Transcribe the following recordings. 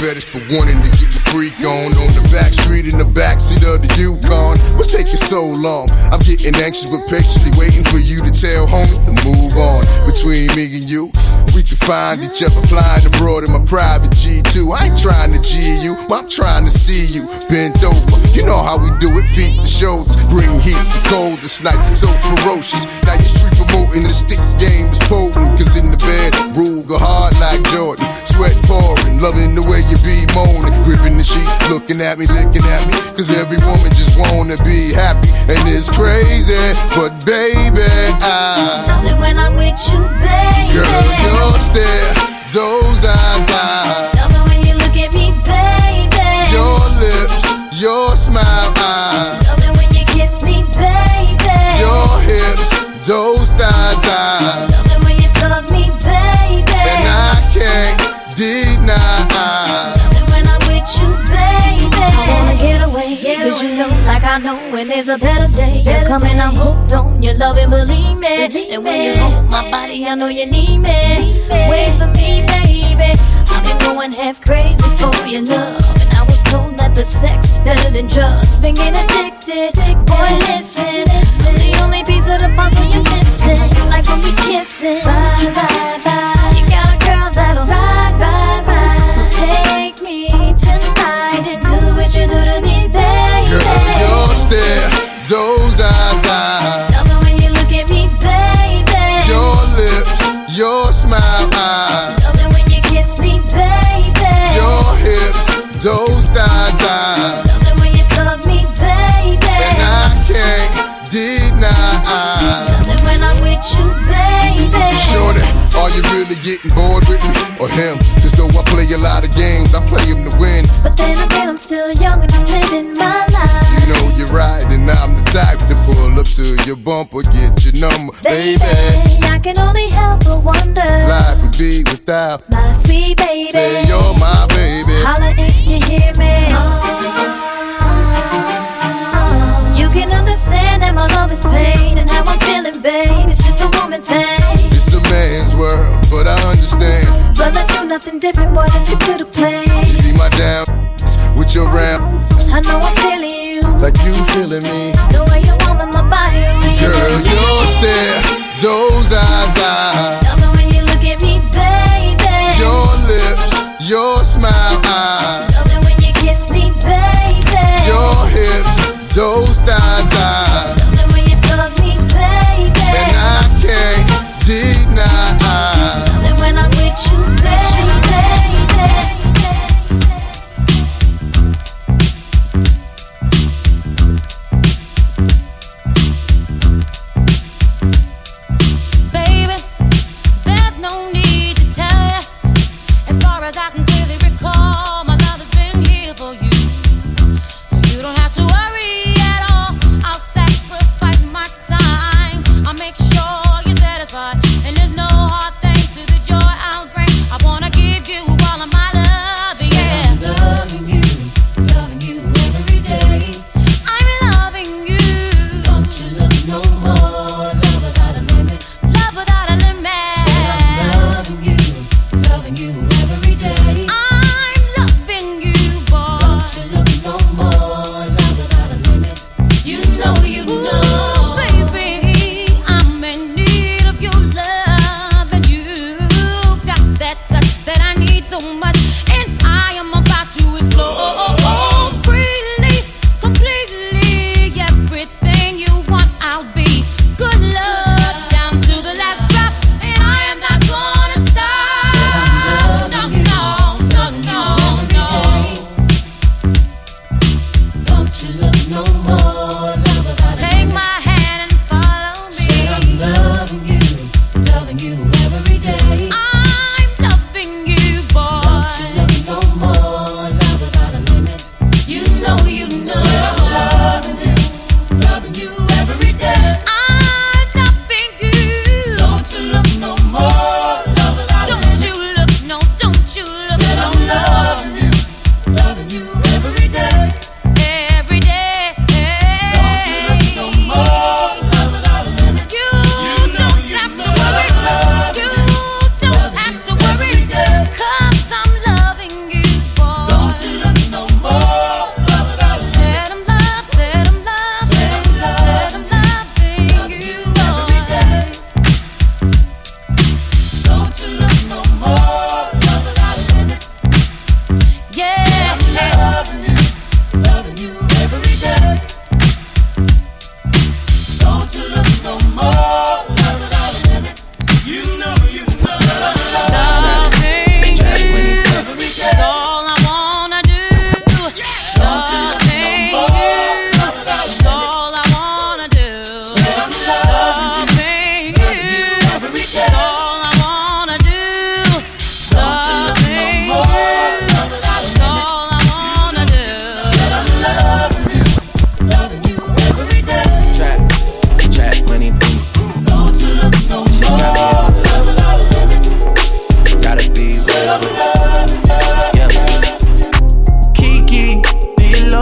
fetish for wanting to get my freak on the back street in the backseat of the Yukon. What's taking so long? I'm getting anxious but patiently waiting for you to tell homie to move on. Between me and you, we can find each other flying abroad in my private G2. I ain't trying to G you, I'm trying to see you bent over. You know how we do it, feet to shoulders, bring heat to cold this night, so ferocious. Now you street promoting the stick game is potent, cause in the bed, Ruger hard like Jordan, sweat pouring, loving the way you be moaning, gripping the sheet, looking at me, licking at me, cause every woman just wanna be happy, and it's crazy, but baby, I love it when I'm with you, baby. Girl, your stare, those eyes, I love it when you look at me, baby. Your lips, your smile, I love it when you kiss me, baby. Your hips, those thighs, I love it when you fuck me, baby. And I can't deny, I love it when I'm with you, baby. I wanna get away, cause you know, like I know, when there's a better day, you're coming, I'm hooked on your love and believe me. And when you hold my body, I know you need me. Wait for me, baby. I've been going half crazy for your love, and I was told that the sex is better than drugs. Been getting addicted, boy, listen. I'm the only piece of the puzzle you're missing. Like when we kissing, bye, bye, bye. You got a girl that'll ride, ride, ride. So take me tonight and do what you do to me, baby. Girl, your stare, those eyes, I love it when you look at me, baby. Your lips, your smile, I love it when you kiss me, baby. Your hips, those thighs, I love it when you fuck me, baby. And I can't deny, I love it when I'm with you, baby. Shorty, are you really getting bored with me or him? Cause though I play a lot of games, I play them to win. But then again, I'm still young and I'm living my life. You know you're right, and I'm the type to pull up to your bumper, get your number, baby. I can only help but wonder life would be without my sweet baby. Say you're my baby. Holla if you hear me. You can understand that my love is pain and how I'm feeling, babe. It's just a woman thing. It's a man's world, but I understand. But let's do nothing different, boy. Let's stick to the plan. You be my down with your ramp. I know I'm feeling you like you feeling me. The way you warm in my body. Girl, your stare, those eyes, I love it when you look at me, baby. Your lips, your smile, I love it when you kiss me, baby. Your hips, those thighs, I love it when you fuck me, baby. And I can't deny, I love it when I'm with you, baby.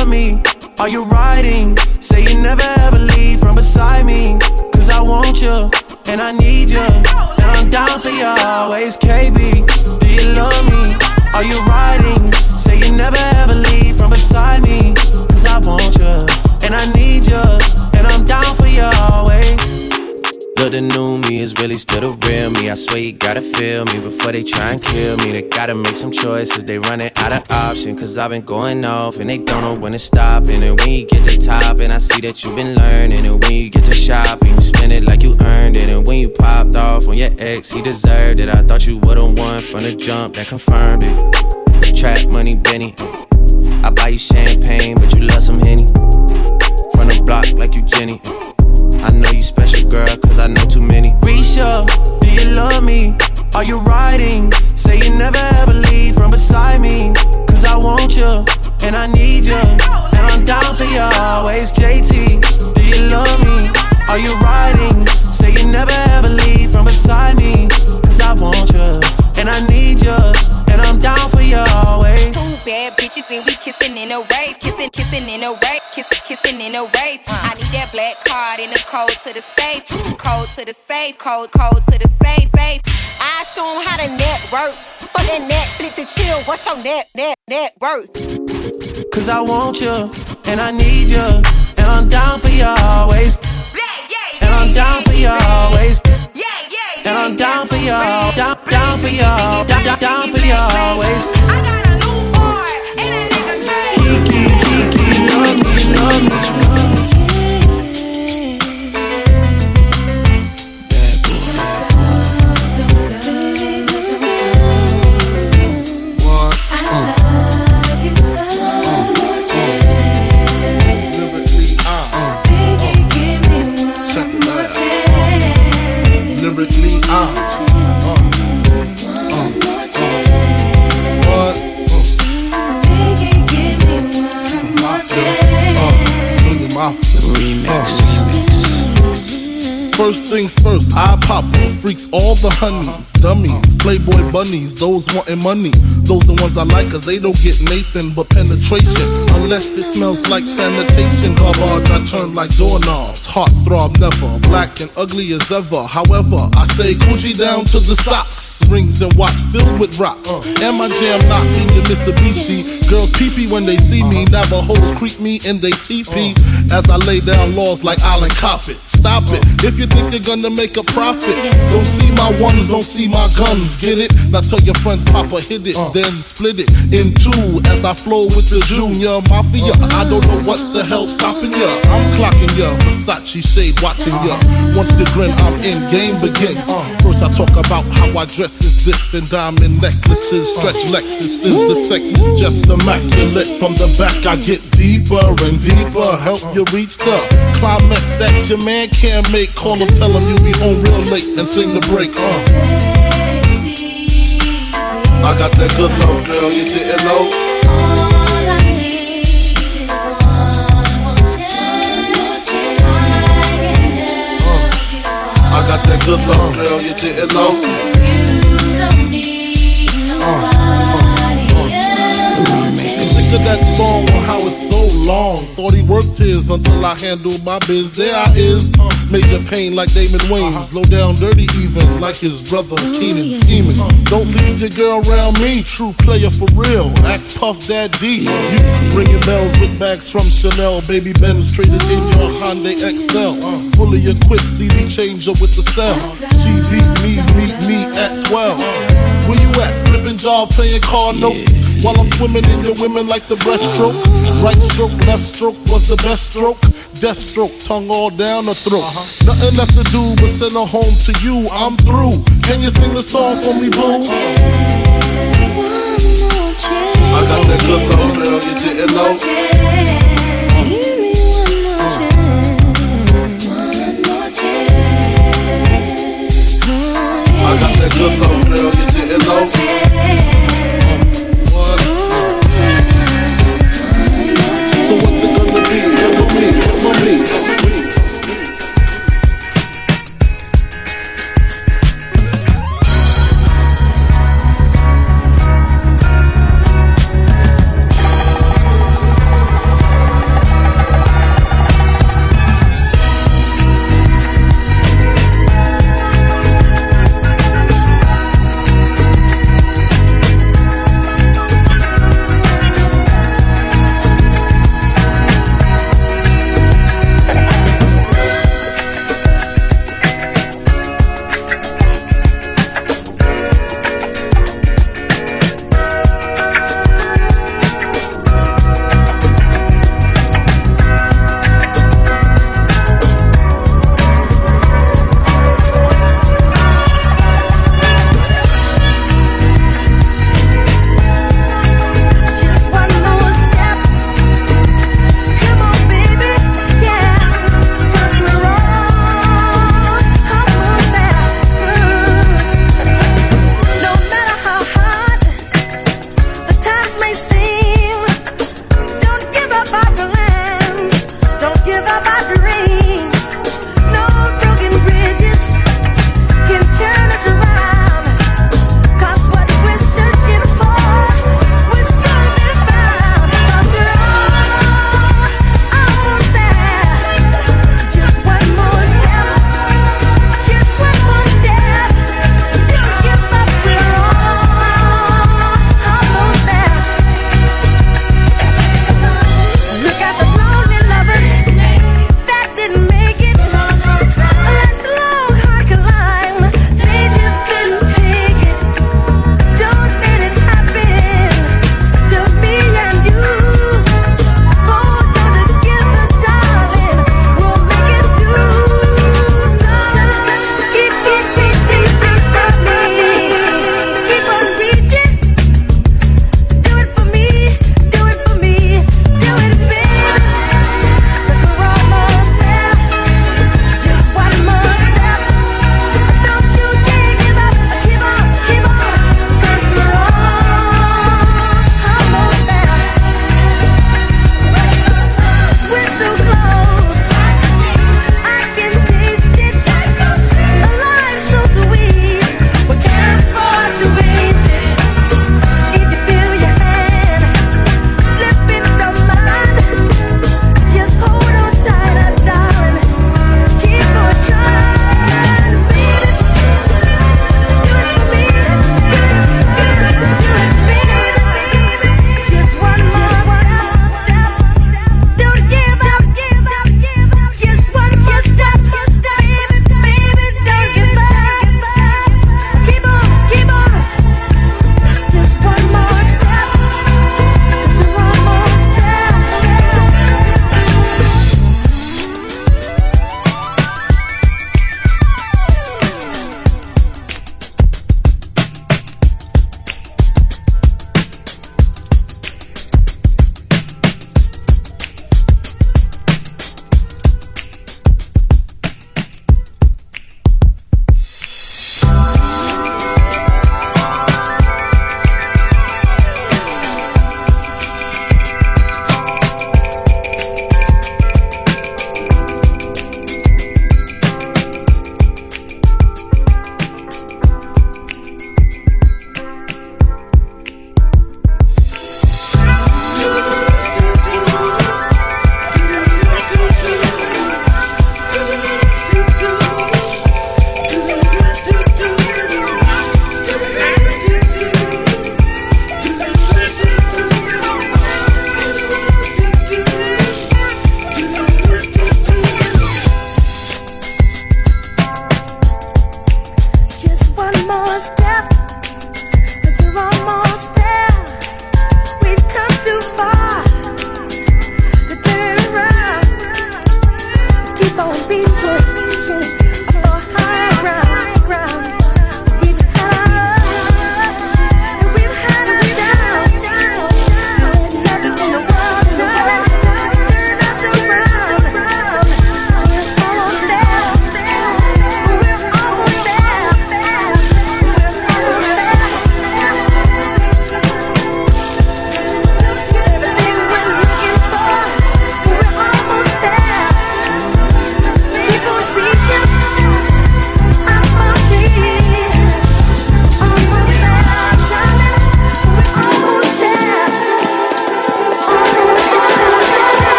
love me? Are you riding? Say you never ever leave from beside me. Cause I want you, and I need you, and I'm down for you always, KB. Do you love me? Are you riding? Say you never ever leave from beside me. Cause I want you, and I need you, and I'm down for you always. Look, the new me is really still the real me. I swear you gotta feel me before they try and kill me. They gotta make some choices, they running out of options. Cause I've been going off and they don't know when to stop. And then when you get to top, and I see that you've been learning. And when you get to shopping, you spend it like you earned it. And when you popped off on your ex, he deserved it. I thought you would've won from the jump, that confirmed it. Trap money, Benny. I buy you champagne, but you love some Henny. From the block like you Jenny. I know you special, girl, cause I know too many. Risha, do you love me? Are you riding? Say you never ever leave from beside me. Cause I want you, and I need you, and I'm down for you always, JT. Do you love me? Are you riding? Say you never ever leave from beside me. Cause I want you, and I need you, and I'm down for you always. Two bad bitches and we kissing in a rave. Kissing in a rave. Kissing in a rave. I need that black card in the code to the safe. Code to the safe. Code to the safe. I show 'em how to network. For that Netflix and chill. What's your net worth? Cause I want you, and I need you, and I'm down for you always. And I'm down for you always. And I'm down for you, down for you, down for you always. I got a new boy, and that nigga Kiki, love me. First things first, I pop freaks all the honeys, dummies, playboy bunnies, those wanting money. Those the ones I like cause they don't get Nathan but penetration. Unless it smells like sanitation. Garbage I turn like doorknobs. Heart throb never, black and ugly as ever. However, I stay Gucci down to the socks. Rings and watch filled with rocks. And my jam knocking your Mitsubishi. Girls pee-pee when they see me. Navajos creep me in they teepee. As I lay down laws like Island Coppet. Stop it, if you think you're gonna make a profit. Don't see my ones, don't see my guns, get it? Now tell your friends Papa hit it, then split it in two. As I flow with the Junior Mafia. I don't know what the hell's stopping ya. I'm clocking ya, Versace shade watching ya. Once the grin, I'm in, game begins. First I talk about how I dress is this, and diamond necklaces, stretch Lexuses. The sex is just immaculate. From the back I get deeper and deeper. Help you reach the climax that your man can't make. Call him, tell him you be home real late and sing the break. I got that good love, girl, you didn't know. All I need is one more chance. I got that good love, girl, you didn't know. You don't need nobody else. Think of that song on how it's so long. Thought he worked his until I handled my biz. There I is, major pain like Damon Wayans. Low down dirty even like his brother Keenan scheming. Don't leave your girl around me, true player for real. Ask Puff Daddy. You ringing bells with bags from Chanel. Baby Ben's traded in your Hyundai XL. Fully equipped CD changer with the cell. She beat me at 12. Where you at? Flipping job, playing car notes. While I'm swimming in your women like the breaststroke. Right stroke, left stroke was the best stroke. Death stroke, tongue all down the throat. Nothing left to do but send her home to you. I'm through. Can you sing the song for me, boo? I got that good love, girl, you didn't know. I got that good love, girl, you didn't know. So what's it gonna be?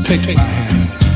take my hand.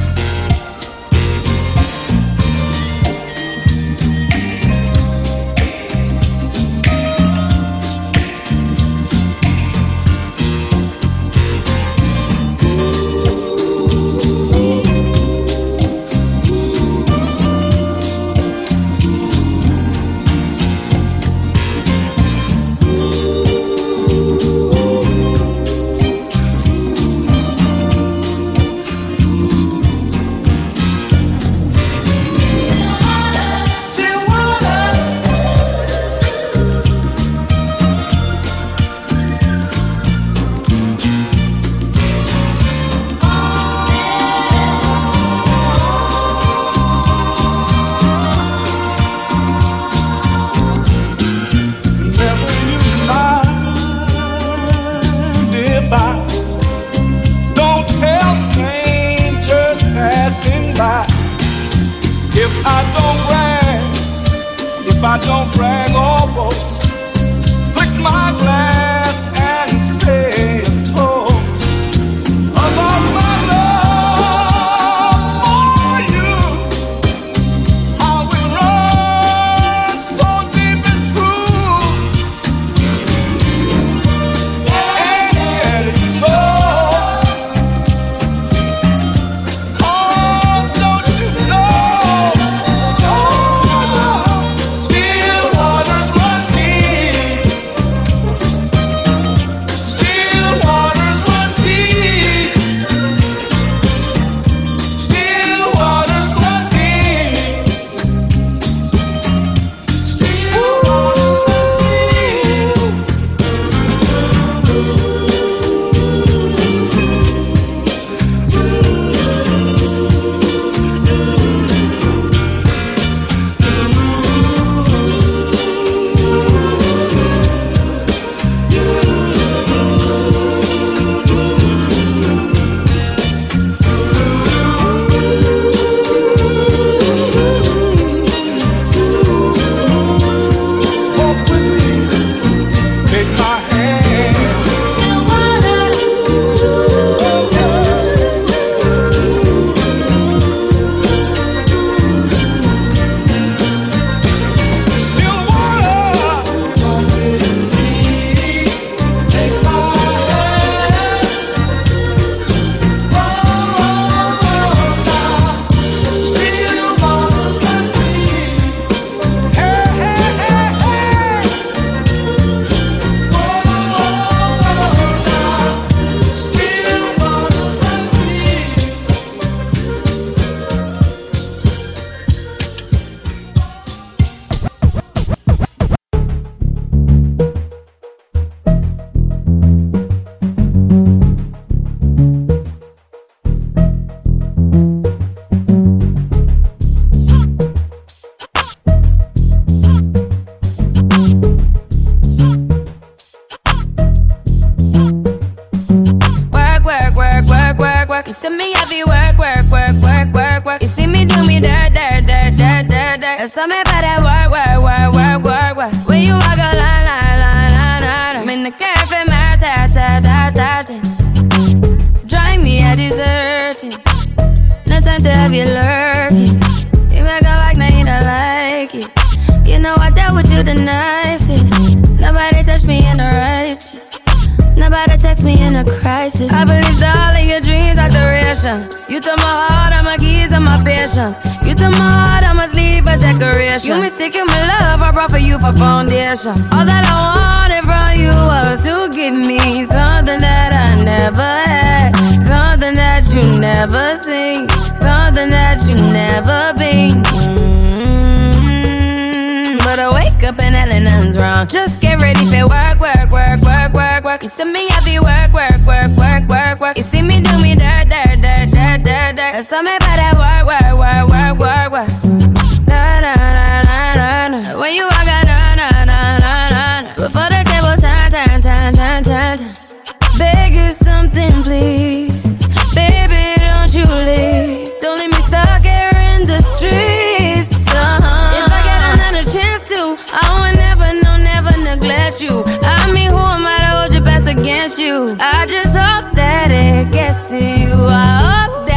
I don't brag or boast, lick my glass and say a toast about my love for you. How we run so deep and true, and it's so. 'Cause don't you know? You took my heart, all my keys, and my patience. You took my heart, I must leave a decoration. You mistaken my love, I brought for you for foundation. All that I wanted from you was to give me something that I never had, something that you never seen, something that you never been. But I wake up and hell nothing's wrong. Just get ready for work, work, work, work, work, work. You see me heavy work, work, work, work, work, work. You see me do me dirt, dirt, dirt, dirt, dirt, dirt. That's something about that work, work, work, work, work, work. Na na na na na na. When you walk out, na na na na na. Before the table turn, turn, turn, turn, turn, turn. Beg you something, please, baby, don't you leave. Don't leave me stuck here in the streets. If I get another chance to, I would never, no, never neglect you. I mean, who am I to hold your best against you? I just hope that it gets to you. I hope that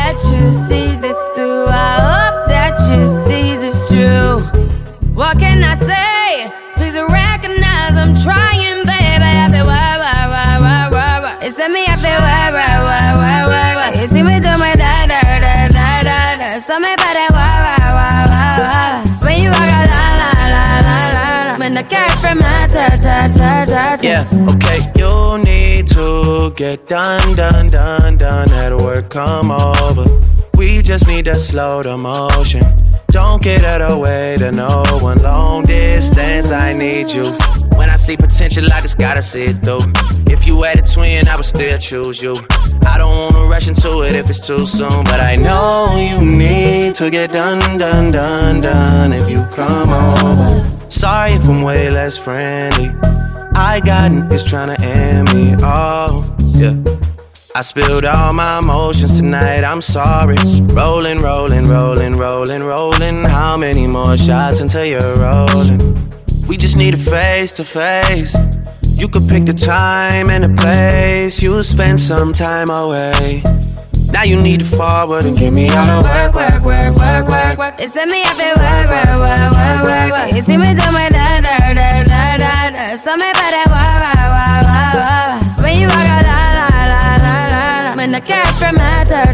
Yeah, okay. You need to get done. At work, come over. We just need to slow the motion. Don't get out of the way to no one. Long distance, I need you. When I see potential, I just gotta see it through. If you had a twin, I would still choose you. I don't wanna rush into it if it's too soon, but I know you need to get done. If you come over. Sorry if I'm way less friendly. I got niggas tryna end me. Oh, yeah. I spilled all my emotions tonight, I'm sorry. Rolling. How many more shots until you're rolling? We just need a face to face. You could pick the time and the place. You'll spend some time away. Now you need to forward and get me out of work. It's me out there work. You see me do my da. So me better work. When you walk out la. When the cat from my dirt.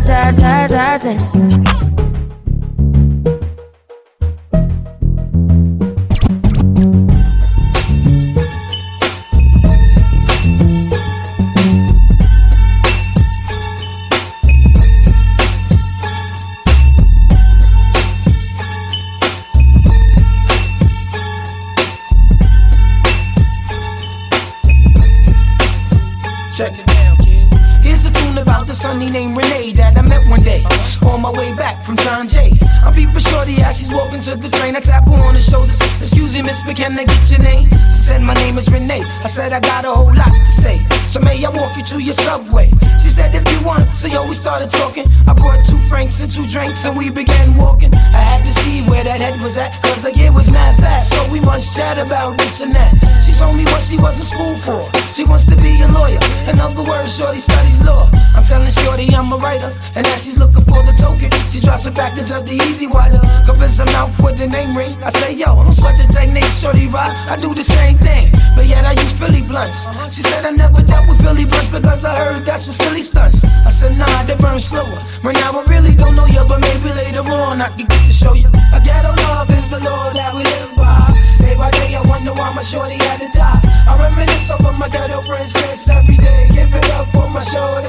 Check it down, kid. Here's a tune about the sonny named Renee that I met one day on my way back from John Jay. I'm peeping shorty as she's walking to the train. I tap her on the shoulders. Excuse me, miss, but can I get your name? She said my name is Renee. I said I got a whole lot to say. So may I walk you to your subway? She said if you want. So yo, we started talking. I brought 2 francs and 2 drinks and we began walking. I had to see where that head was at, cause the year was mad fast. So we must chat about this and that. She told me what she was in school for. She wants to be a lawyer. In other words, shorty studies law. I'm telling shorty I'm a writer. And as she's looking for the token, she drops a package of the easy water. Covers her mouth with the name ring. I say yo, don't sweat the technique, shorty rocks. I do the same thing, but yet I use Philly blunts. She said I never dealt with Philly blunts because I heard that's for silly stunts. I said nah, they burn slower. Right now I really don't know you, but maybe later on I can get to show you. A ghetto love is the law that we live by. Day by day I wonder why my shorty had to die. I reminisce over my ghetto princess every day. Give it up on my shoulder.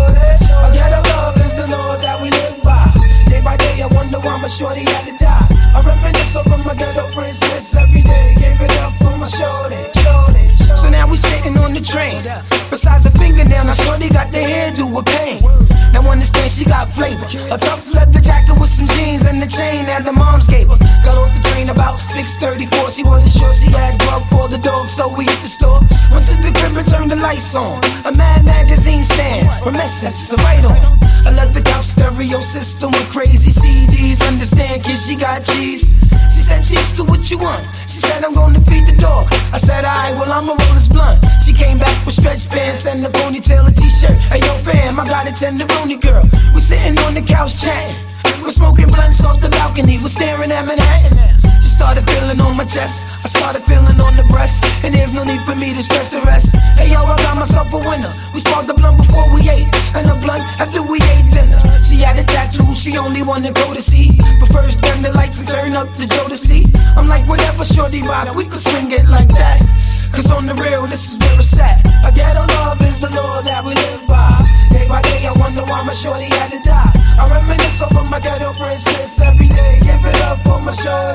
A ghetto love is the law that we live by. Day by day I wonder why my shorty had to die. I reminisce over my ghetto princess every day. Give it up on my shoulder. So now we sitting on the train. Besides the fingernail, now shorty got the hairdo with pain. Now understand she got flavor. A tough leather jacket with some jeans and the chain that the moms gave her. Got off the train about 6:34. She wasn't sure she had grub for the dog, so we hit the store. Went to the crib and turned the lights on. A Mad magazine stand, from Essence, a right on. I left the couch stereo system with crazy CDs. Understand, kid, she got cheese. She said, cheeks, do what you want. She said, I'm gonna feed the dog. I said, alright, well, I'ma roll this blunt. She came back with stretch pants and a ponytail, a t-shirt. Hey, yo, fam, I got a tenderoni girl. We sitting on the couch chatting. We're smoking blunts off the balcony. We're staring at Manhattan. She started feeling on my chest. I started feeling on the breast. And there's no need for me to stress the rest. Hey, yo, I got myself a winner. We sparked the blunt before we ate. And the blunt after we ate dinner. She had a tattoo, she only wanted to go to see. But first turn the lights and turn up the Jodeci. I'm like, whatever, shorty rock, we could swing it like that. Cause on the real, this is where it's at. A ghetto love is the law that we live by. Day by day, I wonder why my shorty had to die. I reminisce over my ghetto princess every day. Give it up on my shoulder.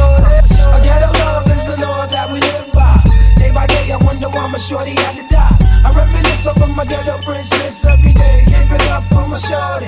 A ghetto love is the law that we live by. Day by day, I wonder why my shorty had to die. I reminisce over my ghetto princess every day. Give it up on my shorty.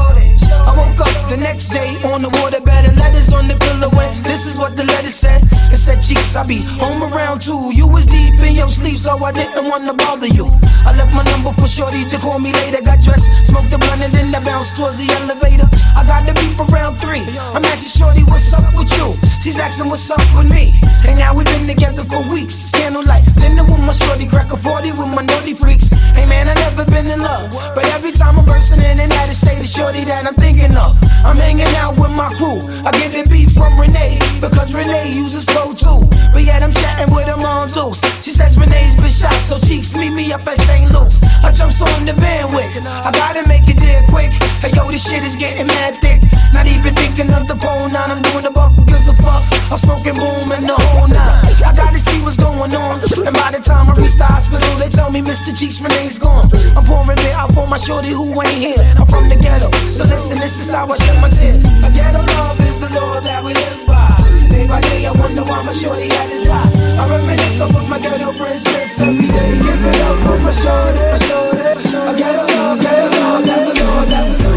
I woke up the next day on the waterbed and letters on the pillow and this is what the letter said. It said, cheeks, I be home around 2. You was deep in your sleep, so I didn't wanna bother you. I left my number for shorty to call me later. Got dressed, smoked the blunt and then I bounced towards the elevator. I got the beep around 3. I'm asking shorty, what's up with you? She's asking what's up with me. And now we've been together for weeks. Candlelight dinner with my shorty, crack a 40 with my naughty freaks. Hey man, I never been in love, but every time I'm bursting in and out of state, it's shorty that I'm thinking of. I'm hanging out with my crew. I get the beat from Renee because Renee uses slow too. But yet I'm chatting with her on Deuce. She says Renee's been shot, so cheeks meet me up at St. Luke's. I jumps on the van with. I gotta make it there quick. Hey yo, this shit is getting mad thick. Not even thinking of the pole 9. I'm doing the buck, who gives a fuck? I'm smoking boom and the whole 9. I gotta see what's going on. And by the time I reach reached the hospital, they tell me Mr. Cheeks Renee's gone. I'm pouring it out for my shorty who ain't here. I'm from the ghetto, so listen, this is how I shed my tears. A ghetto love is the law that we live by. Day by day, I wonder why my shorty had to die. I reminisce over my ghetto princess every day. Give it up for my shorty, my shorty. A ghetto love, that's the law, that's the law, that's the law.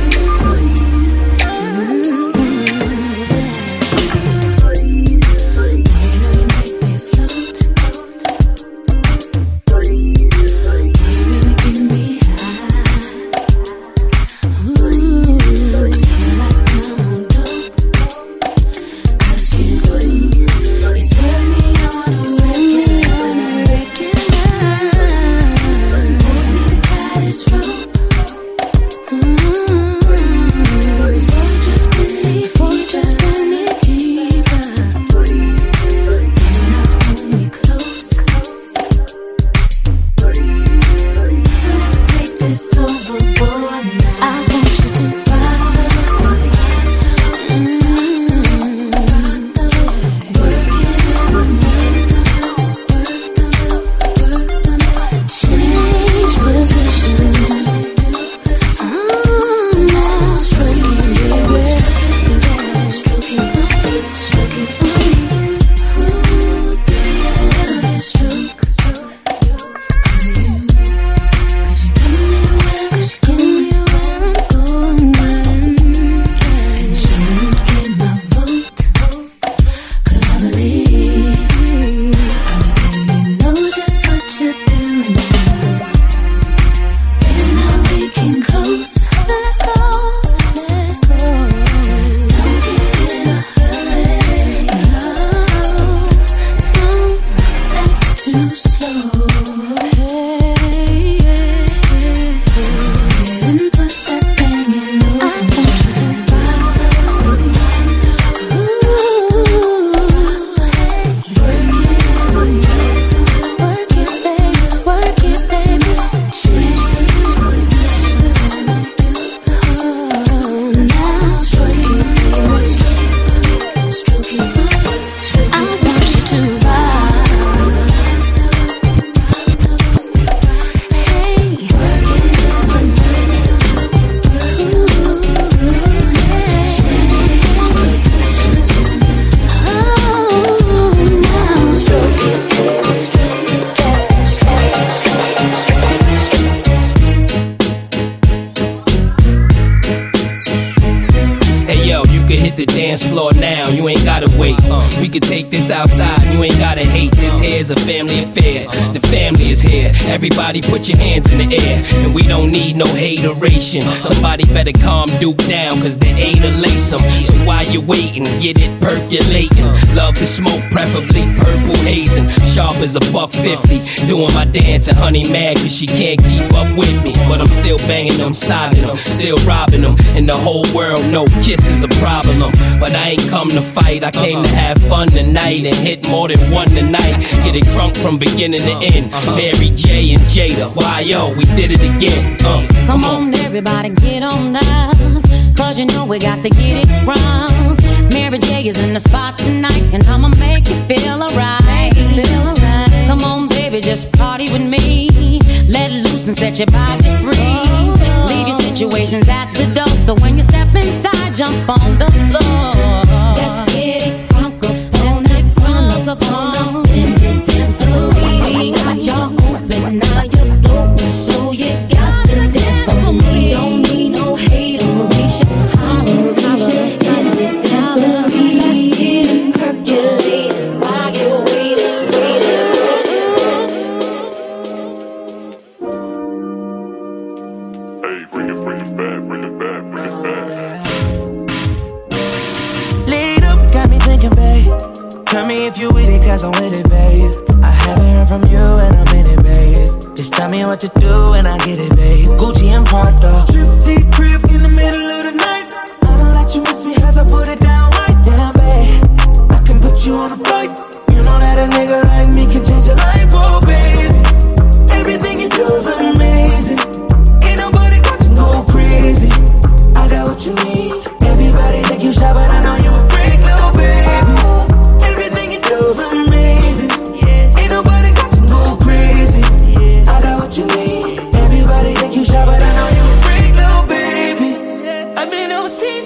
Everybody put your hands in the air, and we don't need no hateration. Somebody better calm Duke down, cause there ain't a lace 'em. So while you're waiting, get it percolating. Love to smoke, preferably purple hazing. Sharp as a $1.50. Doing my dance and honey mad cause she can't keep up with me. But I'm still banging them, sobbing them, still robbing them. And the whole world know kiss is a problem. But I ain't come to fight, I came to have fun tonight and hit more than one tonight. Get it drunk from beginning to end. Mary J and Jada, why yo, we did it again. Come on, everybody, get on down, cause you know we got to get it wrong. Mary J is in the spot tonight, and I'ma make you feel alright. Come on, baby, just party with me. Let loose and set your body free. Leave your situations at the door, so when you step inside, jump on the floor. Let's get it crunk up on it, crunk up on in this dancery. Got y'all open, now you're floating, so you got to dance for me. Don't need no hateration, holleration in this dancery. Let's get it percolating, rock your way to sweetest. Hey, bring it back, bring it back, bring it back. Lead up, got me thinking, babe. Tell me if you with it, cause I'm with it, babe. I haven't heard from you and I'm in it, babe. Just tell me what to do and I get it, babe. Gucci and Prada, Trip C crib in the middle of the night. I know that you miss me cause I put it down right down, babe. I can put you on a flight. You know that a nigga like me can change your life, oh baby. Everything you do is amazing. Ain't nobody got to go crazy. I got what you need. Everybody think you shy, but I know you a freak, little baby. Everything you do is amazing. Ain't nobody got to go crazy.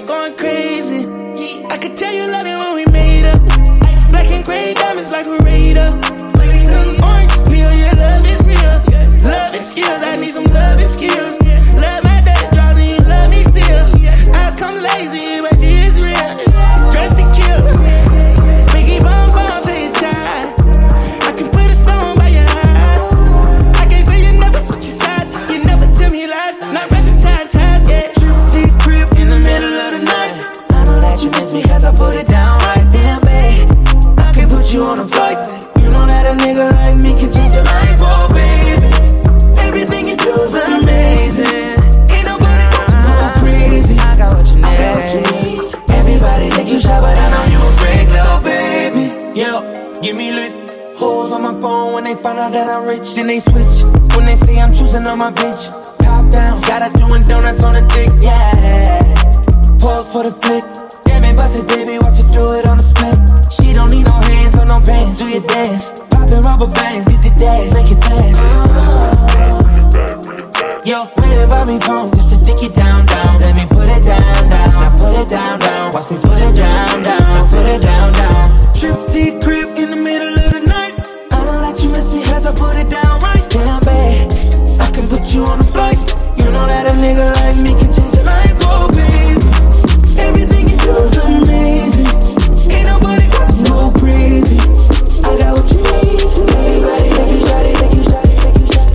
going crazy. I could tell you love it when we made up. Black and gray diamonds like a radar. Orange peel, your love is real. Loving skills, I need some loving skills. Love my dirty draws and you love me still. Eyes come lazy, but she is real. Dressed to kill. Biggie bomb bomb till you die. I can put a stone by your eye. I can't say you never switch your sides. You never tell me lies. Not rushing ties, yeah. Deep crib in the middle of the night. I know that you miss me cause I put it down right there, babe. I can put you on a flight. You know that a nigga like me can change your life, oh baby. Everything you do is amazing. Ain't nobody got to go crazy. I got what you need. I got what you need. Everybody think you shy, but I know you a freak, little baby. Yo, give me lit. Hoes on my phone when they find out that I'm rich. Then they switch when they say I'm choosing on my bitch. Top down, gotta doing donuts on a dick, yeah. Pause for the flick. Damn it, bust it, baby, watch you do it on the split. She don't need no hands or no pants. Do your dance, poppin' rubber bands, hit the dash, make it fast. Yo, wait about me phone just to dick it down, down. Let me put it down, down. Now put it down, down. Watch me put it down, down. Now put it down, down. Trip to crib in the middle of the night. I know that you miss me cause I put it down right. Damn, babe, I can put you on a flight. You know that a nigga like me can change your life, oh baby. Everything you do is amazing. Ain't nobody got to go crazy. I got what you need. Everybody think you shot it, think you shot it, think you shot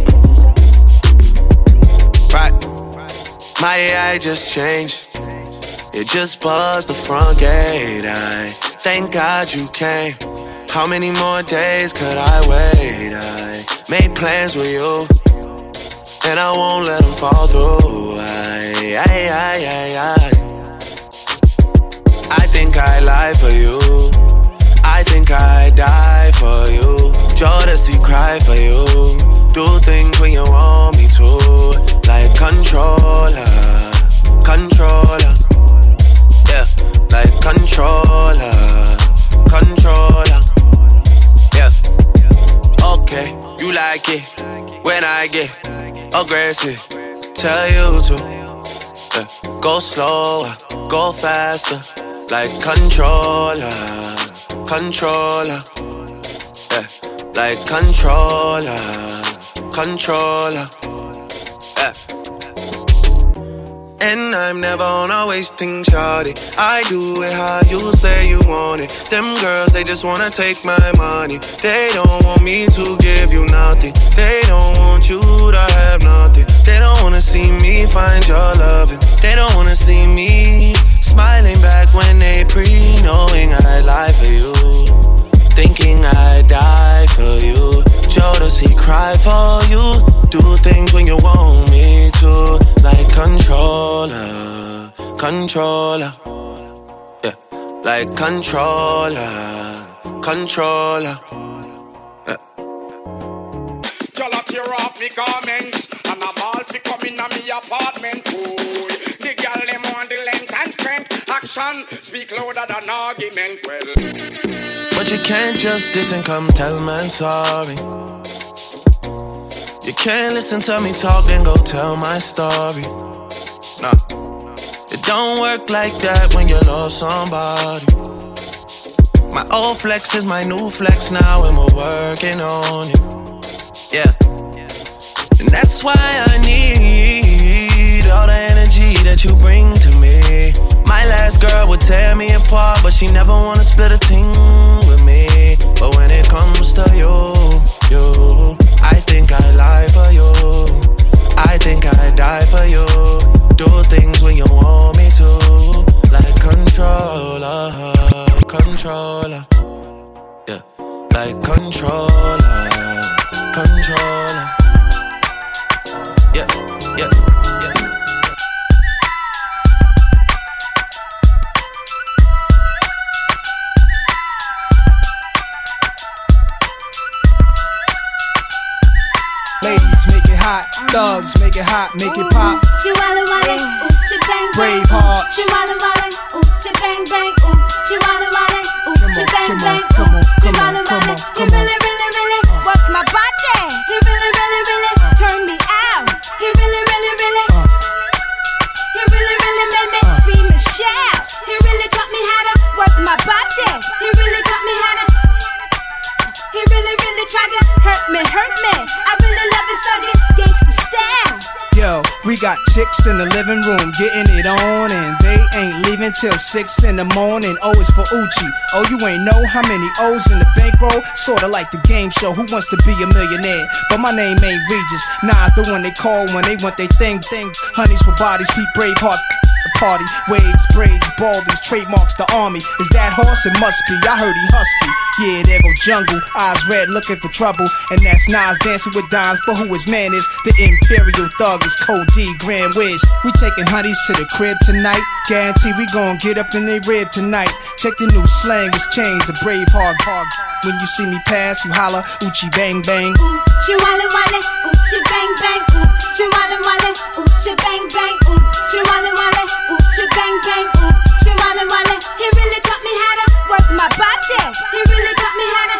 it. Right. My AI just changed. It just buzzed the front gate. I thank God you came. How many more days could I wait? I made plans with you, and I won't let them fall through. I think I lie for you. I think I die for you. Jodeci cry for you. Do things when you want me to. Like controller, controller. Yeah, like controller, controller. Yeah, okay, you like it when I get aggressive. Tell you to go slower, go faster. Like controller, controller. Yeah, like controller, controller. Yeah. And I'm never on a wasting shawty. I do it how you say you want it. Them girls, they just wanna take my money. They don't want me to give you nothing. They don't want you to have nothing. They don't wanna see me find your loving. They don't wanna see me smiling back when they pre-knowing I lie for you. Thinking I die for you. Jodeci cry for you. Do things when you want me to. Like controller, controller. Yeah, like controller, controller. Yeah. Y'all tear off me garments, and I'm all fi come in a me apartment. Ooh, the girl them want the length and strength. Action speak louder than argument. Well, but you can't just diss and come tell man sorry. You can't listen to me talk, then go tell my story. Nah, it don't work like that when you lost somebody. My old flex is my new flex now, and we're working on it. Yeah, and that's why I need all the energy that you bring to me. My last girl would tear me apart, but she never wanna split a thing with me. But when it comes to you, I think I lie for you. I think I die for you. Do things when you want me to. Like controller, controller. Yeah, like controller, controller. Yeah, yeah, yeah. Ladies, make it hot. Thugs, make it hot, make it pop. Chihuahua, ooh, chibang, Brave heart. Chihuahua, ooh, chibang, bang, ooh, Chihuahua, ooh, chibang, bang, come on, ooh, come on, come on, He really, really, really works my body. He really, really, really turned me out. He really, really, really, he really, really made me scream and shout. Got chicks in the living room getting it on, and they ain't leaving till 6 in the morning. O is for Uchi. Oh, you ain't know how many O's in the bankroll? Sorta like the game show, Who Wants to Be a Millionaire? But my name ain't Regis. Nah, the one they call when they want they thing. Honeys with bodies, Pete Braveheart. Party, waves, braids, baldies, trademarks the army. Is that horse? It must be. I heard he husky. Yeah, there go Jungle, eyes red, looking for trouble. And that's Nas dancing with dimes, but who his man is? The Imperial Thug is Code D, Grand Wiz. We taking honeys to the crib tonight. Guarantee we gon' get up in they rib tonight. Check the new slang, it's changed, a brave hard. When you see me pass, you holla, Uchi bang bang. Uchi wale wale, Uchi bang bang. Uchi wale wale, Uchi bang bang. Uchi wale wale, Uchi bang bang. Uchi wale wale. He really taught me how to work my body. He really taught me how to.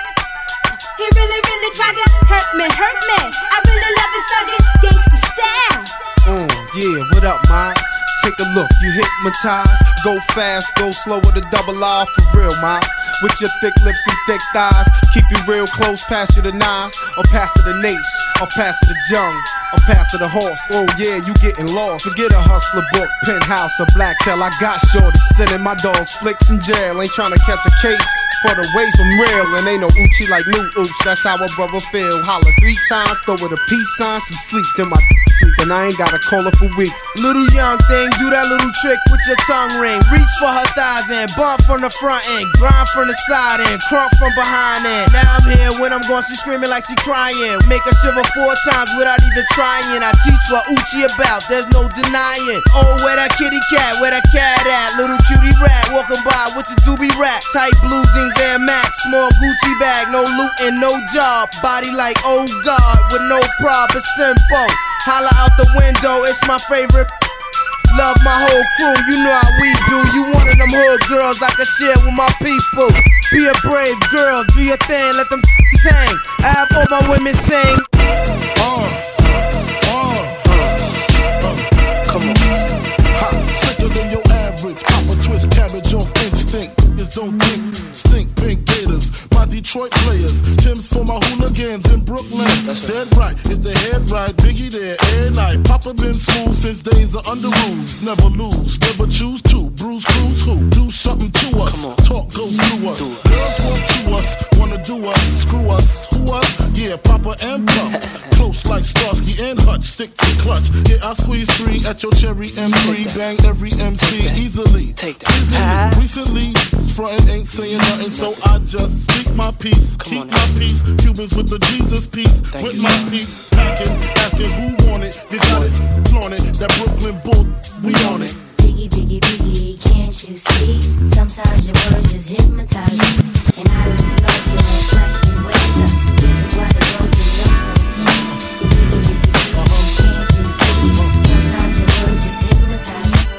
He really tried to hurt me. I really love his thuggin' gangsta style. Yeah, what up, man? Take a look, you hypnotized. Go fast, go slow with a double R for real, man. With your thick lips and thick thighs, keep you real close, pass you the Nas, or pass it the Nash, or pass it the Jung, or pass it the horse. Oh yeah, you getting lost. Forget a hustler book, penthouse, or blacktail. I got shorty sending my dogs flicks in jail. Ain't trying to catch a case for the waste I'm real. And ain't no Uchi like new Ooch, that's how a brother feel. Holler 3 times, throw it a peace sign, she sleep, then my sleep, and I ain't gotta call her for weeks. Little young thing, do that little trick with your tongue ring. Reach for her thighs and bump from the front end, grind from the side and crump from behind end. Now I'm here when I'm gone, she screaming like she crying. Make her shiver 4 times without even trying. I teach what Uchi about, there's no denying. Oh, where that kitty cat, where that cat at? Little cutie rat walking by with the doobie rat. Tight blue jeans, Air Max, small Gucci bag, no loot and no job. Body like oh God, with no prob, it's simple. Holla out the window, it's my favorite. Love my whole crew, you know how we do. You one of them hood girls I can share with my people. Be a brave girl, do your thing, let them hang. I have all my women sing. Come on. Ha, sicker than your average. Pop a twist cabbage off instinct. Just don't think, stink pink gators. My Detroit players, Tim's for my hooligans in Brooklyn. Dead right, if they head right, Biggie there, air night. Papa been school since days of under rules. Never lose, never choose to. Bruise, cruise, who? Do something to us. Talk, go through us. Girls want to us, wanna do us. Screw us, who us? Yeah, Papa and Pump. Close like Starsky and Hutch, stick to clutch. Yeah, I squeeze 3 at your cherry M3. Bang every MC easily. Easily. Recently, frontin' ain't saying nothing, so I just speak my peace. Keep my peace. Cubans with the Jesus peace. With my peace. Packing, asking who want it. You got it, flaunt it. That Brooklyn bull, we on it. Biggie, biggie, biggie, can't you see? Sometimes your words just hypnotize me. And I just love your flashy ways. This is why the road is so biggie, biggie, biggie, can't you see? Sometimes your words just hypnotize me.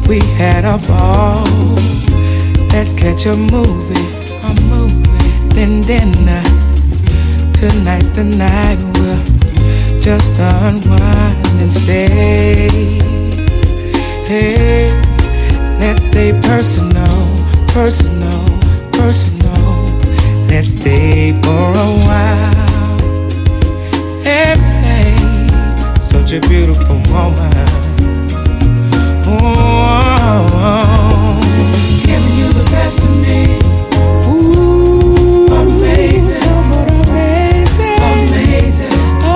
We had a ball. Let's catch a movie. Then dinner. Tonight's the night we'll just unwind and stay. Hey, let's stay personal. Let's stay for a while. Hey, such a beautiful moment. Oh, giving you the best of me. Ooh, amazing, somewhat amazing, amazing. Oh,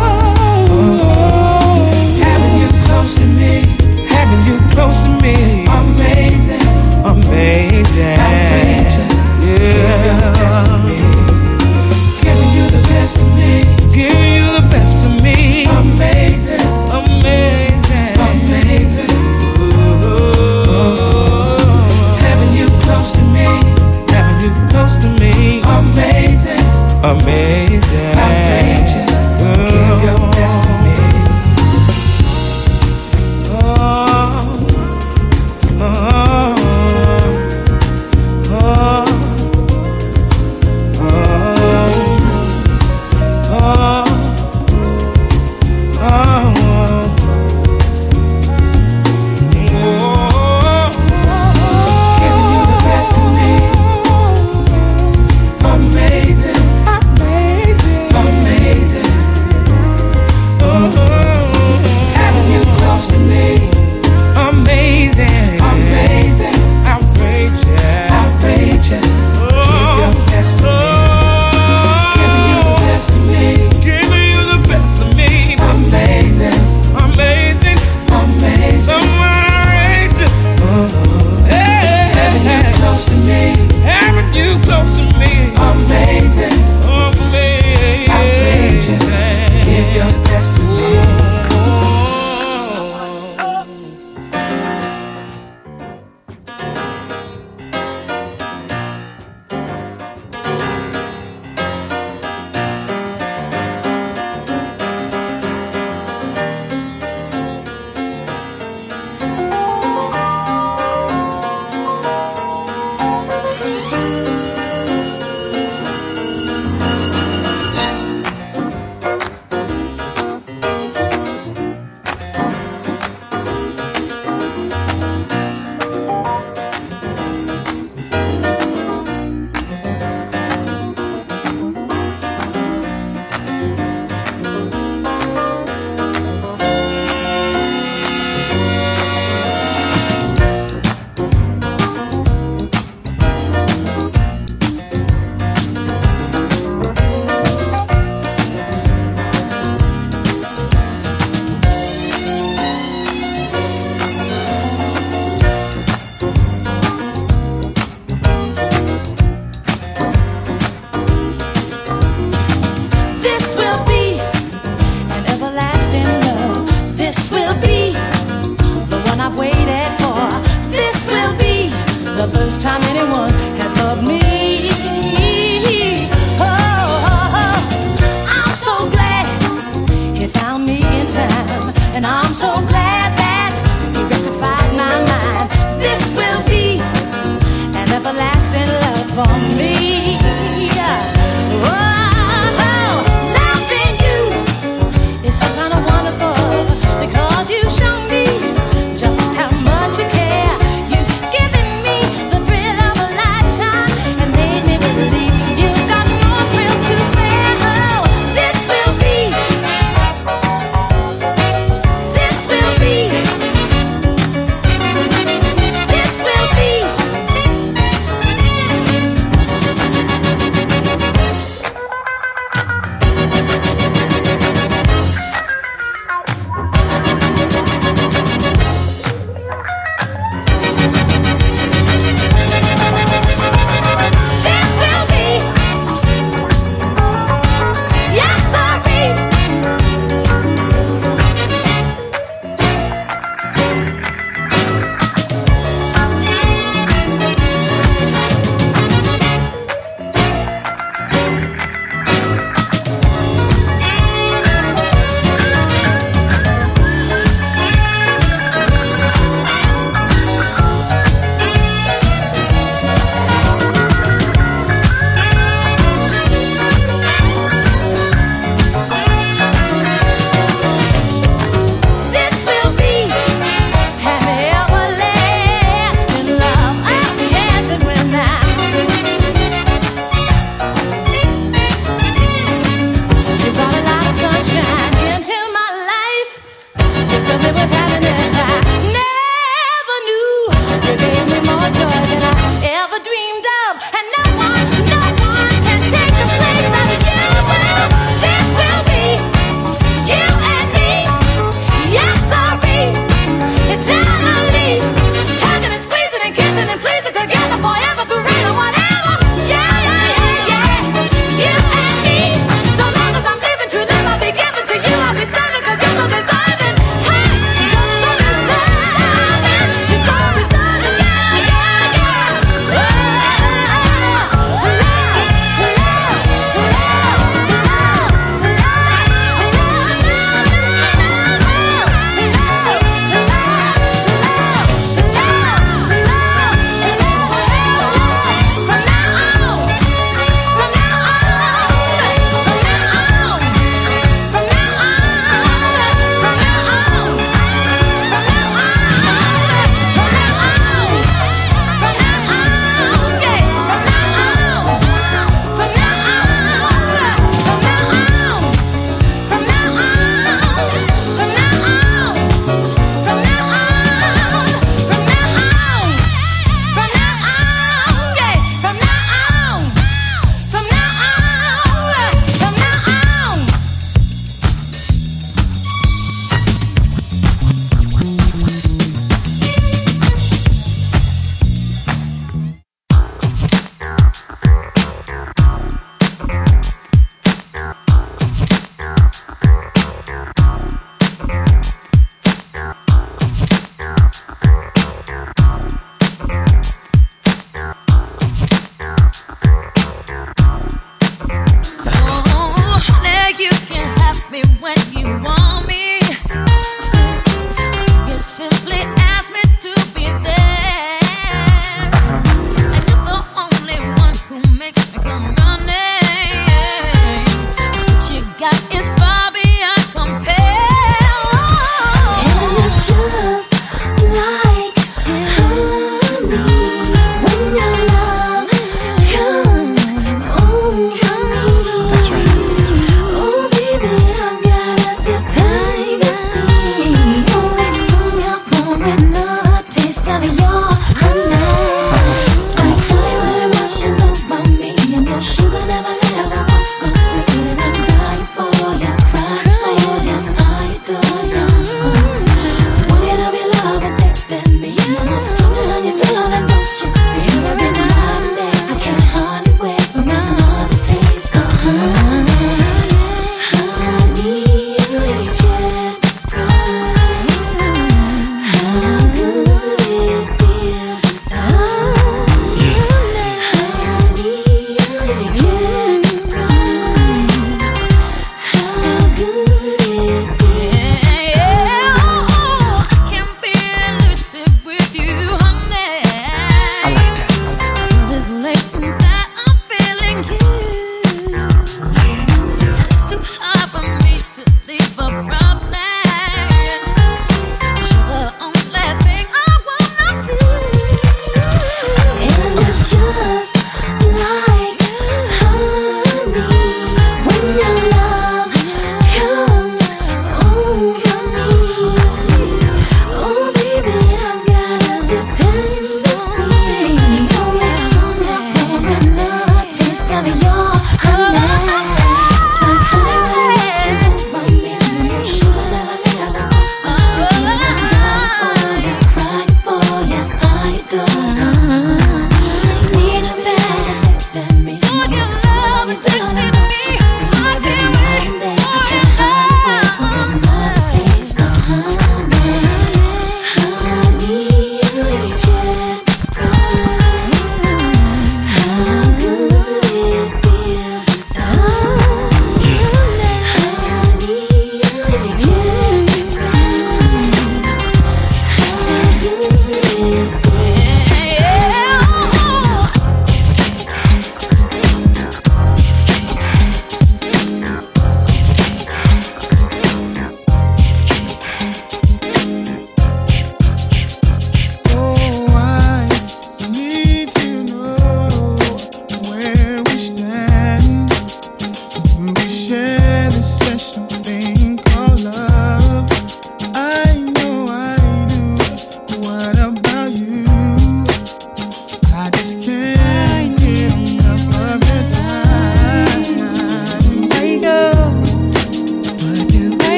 having you close to me, having you close to me. Amazing, amazing, outrageous. Yeah, giving you the best of me, giving you the best of me. Amazing, amazing.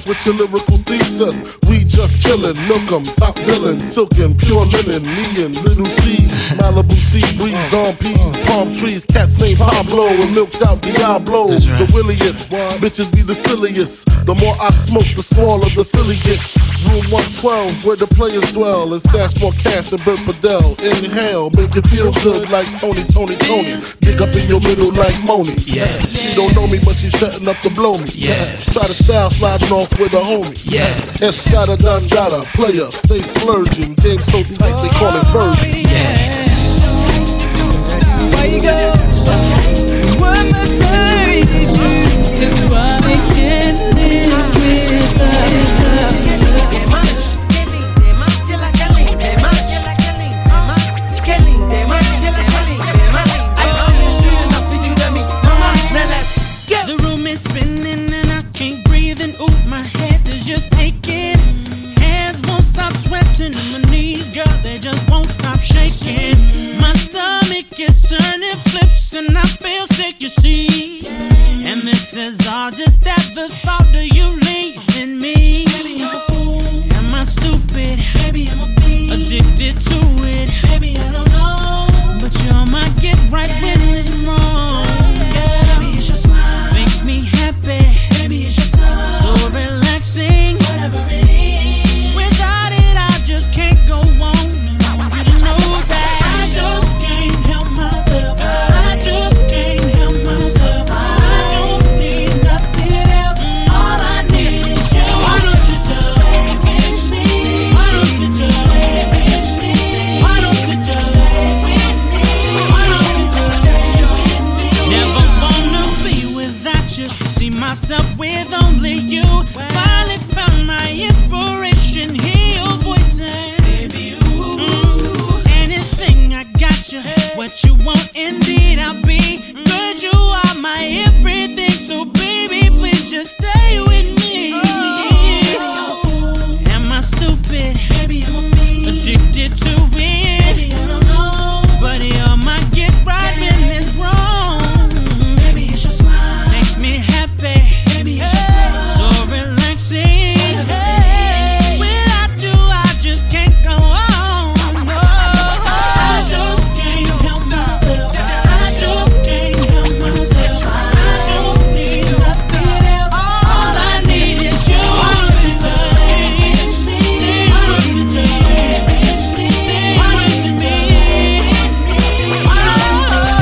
us with your lyrical thesis. We just chillin', milk 'em, top billin', silkin', pure linen, me and Little C, Malibu sea breeze, dawn peas, palm trees, cats named Pablo and milked out Diablo. The williest, bitches be the silliest. The more I smoke, the smaller the Philly gets. Room 112, where the players dwell, and stash more cash than Bert Fidel. Inhale, make it feel good like Tony. Dig up in your middle like Moni. Yeah. She don't know me, but she's setting up to blow me. Yeah. Try to style sliding off with a homie. Yeah. Escada Dandada, player, stay splurging. Game so tight they call it virgin. Yeah. Where you go? What must I do if I can't live without you? The room is spinning and I can't breathe, and ooh, my head is just aching. Hands won't stop sweating and my knees, girl, they just won't stop shaking. My stomach is turning flips and I feel sick, you see. And this is all just at the thought of you leaving me. Am I stupid? Addicted to it? But you're my get right when it's wrong. It's your smile makes me happy. It's your touch so relaxing. Whatever it is, without it I just can't go on. And I want you to know that I just can't help myself. I just can't help myself. I don't need nothing else. All I need is you. Why don't you just stay with me? Why don't you just stay with me? Why don't you just stay with me? Why don't you just stay with me? Never wanna be without you. See myself with only you. Finally found my inspiration. Hear your voice and baby, anything I got you. What you want, indeed I'll be. Good, you are my everything. So baby, please just stay with me. Am I stupid? Addicted to it? But you're my get right when it's wrong. It's your smile makes me happy. So relaxing. Without you, I just can't go on. No, I just can't help myself. I just can't help myself. I don't need nothing else. All I need is you. Why don't you just stay with me? Why don't you just stay with me? Why don't you just stay with me? Why don't you just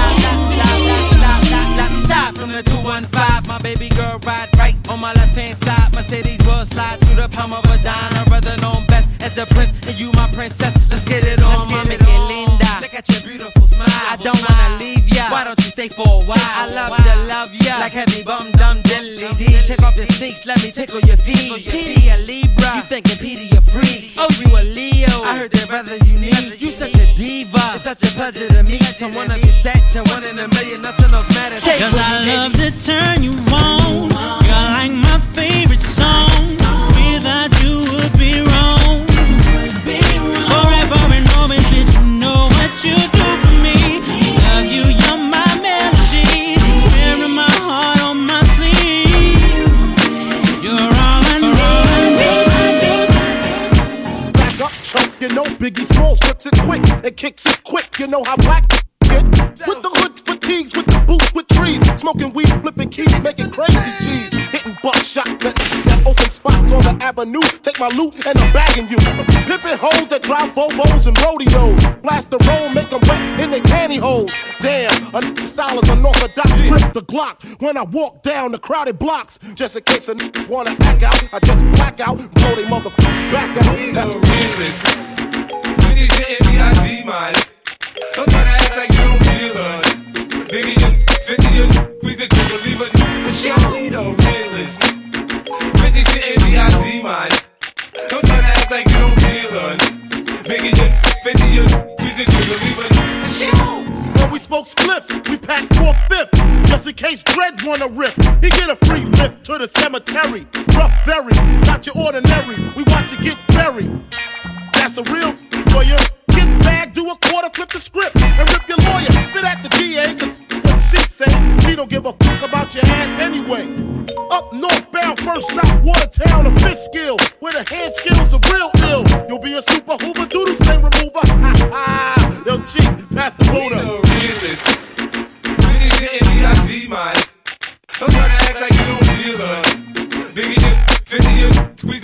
From the 215, my baby girl ride right on my left hand side. Mercedes will slide through the palm of a dime. I'd rather known best as the prince, and you my princess. Let's get it on, mami, que linda. Look at your beautiful smile. I don't wanna leave ya. Why don't you stay for a while? I love ya. Like heavy bum dum dilly dee. Take off your sneaks, let me tickle your feet. Petey a Libra, you thinking Petey a freak? Oh, you a Leo? I heard that brother you need. You such a diva. It's such a pleasure to meet someone of your stature, one in a million. Nothing else matters. Cause I love to turn you on. You're like my favorite song. Without you would be wrong. Forever and always, bitch, you know what you do for me. Love you, you're my melody. Wearing my heart on my sleeve. You're all I need. Back up, chump, you know Biggie Smalls flips it quick and kicks it quick. You know how black get with the hoods, fatigues, with the boots, with trees, smoking weed, flipping keys, making crazy G's, hitting buckshot that open spots on the avenue. Take my loot and I'm bagging you. Pimping hoes that drive bobos and rodeos, blast the roll, make them wet in their pantyhose. Damn, a style is unorthodox. Grip the Glock when I walk down the crowded blocks. Just in case a nigga wanna act out, I just black out, blow they motherfucker back out. That's realist. Niggas getting B.I.G. man. Don't try to act like you don't feel her. Biggie, you 50, you squeeze the trigger, leave it for sure. You the realist. 50 shit ain't B.I.G. man. Don't try to act like you don't feel her. Biggie, you 50, you squeeze the trigger, leave it for sure. When we smoke spliffs, we pack 4/5 just in case Dread wanna rip. He get a free lift to the cemetery. Rough berry, not your ordinary. We watch you get buried. That's a real lawyer. Get bagged, do a quarter, flip the script, and rip your lawyer. Spit at the DA, cause what she say, she don't give a fuck about your ass anyway. Up northbound, first stop, Watertown.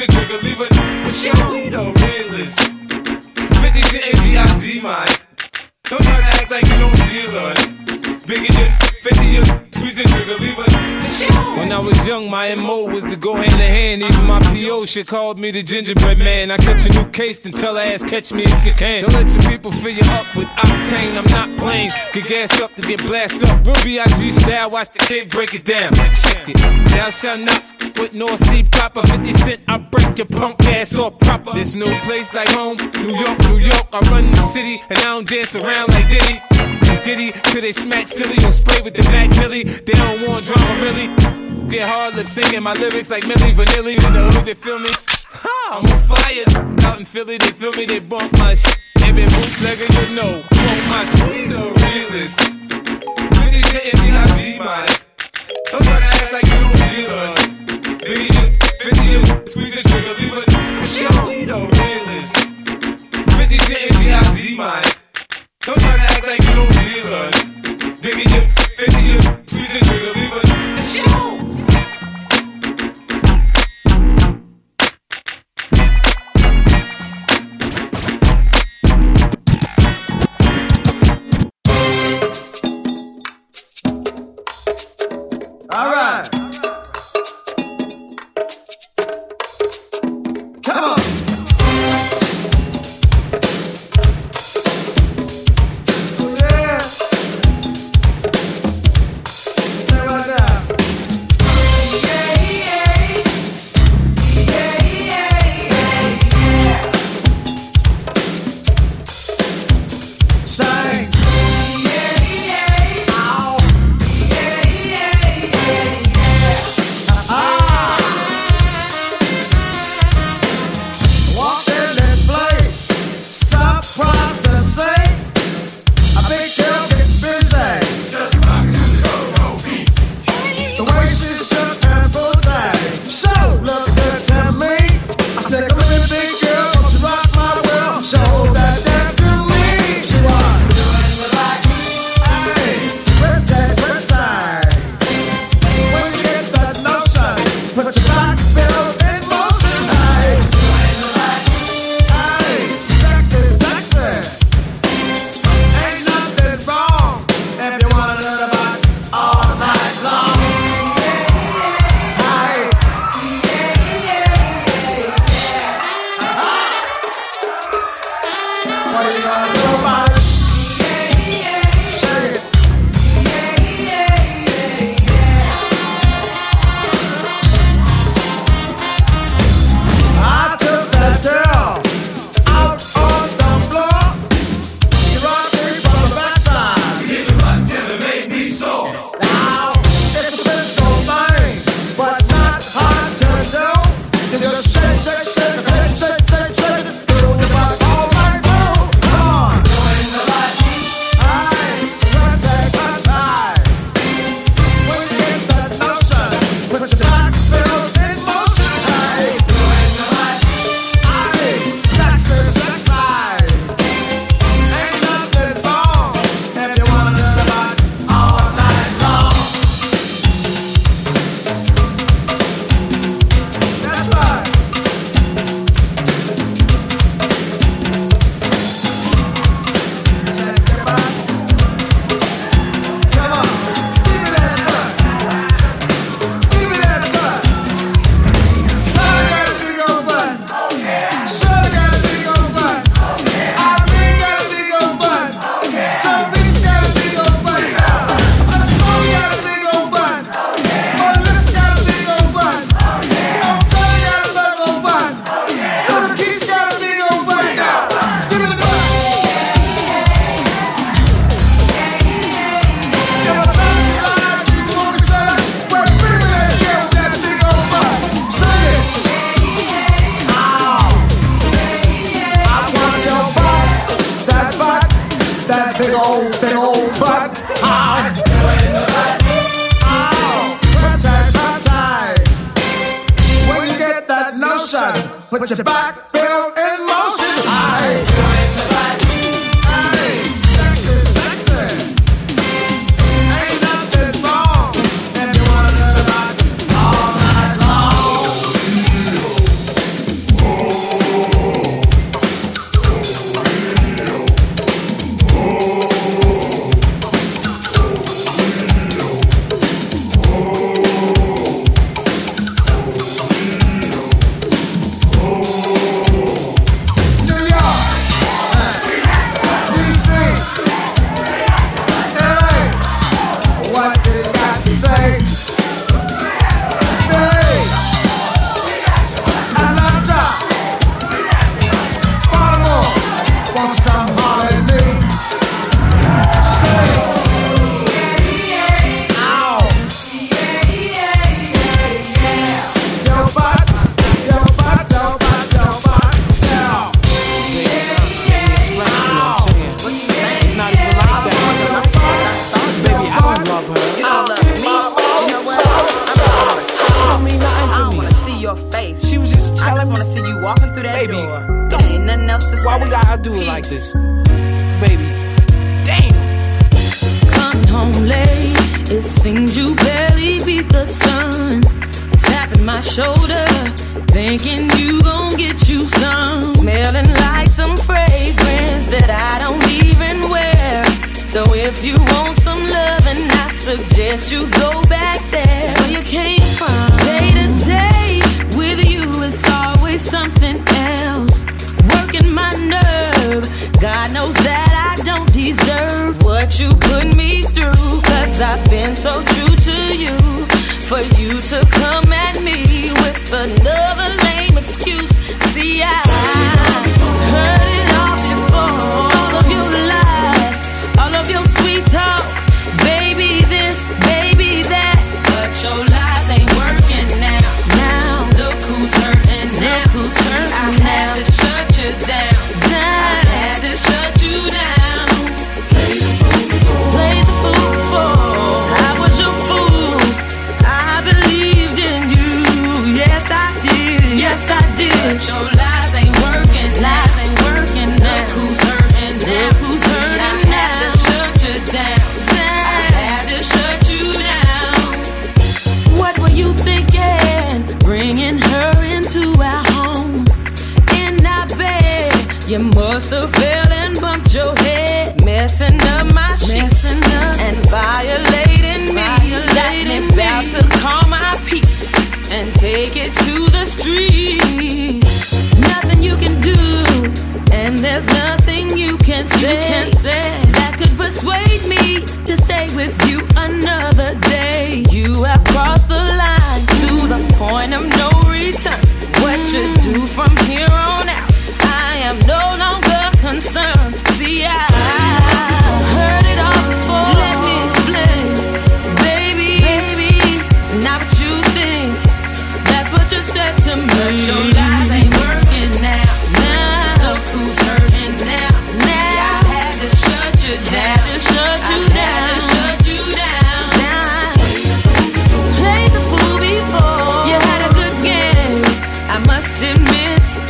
the trigger, leave a for sure. He the realest. 50 to ABIG, man. Don't try to act like you don't feel it. Biggie, 50, squeeze the trigger, leave it. When I was young, my MO was to go hand in hand. Even my PO shit called me the gingerbread man. I catch a new case and tell her ass, catch me if you can. Don't let your people fill you up with octane. I'm not playing. Get gas up to get blasted up. Real B.I.G. style, watch the kid break it down. Check it. Thou shalt not f with North Sea proper. 50 Cent, I break your punk ass off proper. This new place like home, New York, New York. I run the city and I don't dance around like Diddy. It's giddy till they smack silly or spray with the Mac Millie. They don't want drama really. Get hard lip singing my lyrics like Milli Vanilli. You know who they feel me? I'm on fire out in Philly. They feel me, they bump my shit. Every bootlegger you know, bump my shit. The realest. 50 to ABIG, man. Don't try to act like you don't feel us. Biggie, 50, squeeze the trigger, leave it for sure. He the realest. 50 to ABIG, man. Don't try to act like you don't feel us. Biggie, 50, squeeze the trigger, leave it for sure. All right. Come on. Yeah. Stay right now. Yeah, yeah. Yeah, yeah, yeah. Sing. Yeah, yeah. Ow. Yeah, yeah, yeah. Walk in this place, surprised to say, a big girl get busy. Just rock to the go-go beat. The way she shook and booty, so look good to me. I said, come in, big girl, won't you rock my world? Show that dance to me. She was doing the right, hey, with that good time. When you get that notion, put your back bill in motion. Hey, hey, sexy, sexy. Ain't nothing wrong if you wanna learn about all night long. Hey, what are you gonna do about it? Shake it. I took that girl out on the floor. She rocked me from the backside. You hit the right till it made me sore. Now, it's a physical thing, but not hard to do. You just shake, shake, shake, shake, shake, shake, shake. Do the rock all night long. Come on. Doing the right. Hey, don't take my time. When you get that notion, put your back bill in motion. Hey, doing the right. Hey, sexy, sexy. Ain't nothing wrong if you wanna learn about all night long. That's right. Check your back. Come on, give me that butt. Give me that butt. Shawty got a big old butt. Shawty got a big old butt. Irene got a big old butt. Travis got a big old butt. Shawty got a big old butt. Melissa got a big old butt. Tony got a big old butt. Keith got a big old butt. Give me the butt. If I tell you lies, you want me to say it? Well, bring me that girl with that big old butt. Sing it. Ow. I want your butt, that big old butt. Ow. Ow. Protect. When you get that notion, put your back bill in motion. Hey, hey, sexy, sexy. Ain't nothing wrong if you wanna learn about all night long. walking through that door. There ain't nothing else to say. Why we gotta do it like this? Baby, damn. Coming home late, it seems you barely beat the sun. Tapping my shoulder, thinking you gon' get you some. Smelling like some fragrance that I don't even wear. So if you want some loving, I suggest you go back there where you came from. Day to day with you, it's always something else. Working my nerve, God knows that I don't deserve what you put me through. Cause I've been so true to you. For you to come at me with another lame excuse. See, I heard it all before. All of your lies, all of your sweet talk. Baby this, baby that. But your lies ain't working now. Now, look who's hurting now. Look who's hurting now. I had to shut you down. I had to shut you down. Play the fool before. Play the fool before. I was your fool. I believed in you. Yes, I did. Yes, I did. But your lies ain't working. Lies ain't working. Look who's hurting now. Look who's hurting now. I had to shut you down. I had to shut you down. What were you thinking? Bringing her into our home. In our bed, you must have fell and bumped your head, messing up my sheets and violating me. Got me about to call my peace and take it to the streets. Nothing you can do, and there's nothing you can say that could persuade me to stay with you another day. You have crossed the line to the point of no return. What you do from here on out, I am no longer concerned. See, I heard it all before. Let me explain, baby, it's not what you think. That's what you said to me. But your lies ain't working now. Now, look who's hurting now. Now, I had to shut you down. Had to shut you down. Now, played the fool before. You had a good game, I must admit.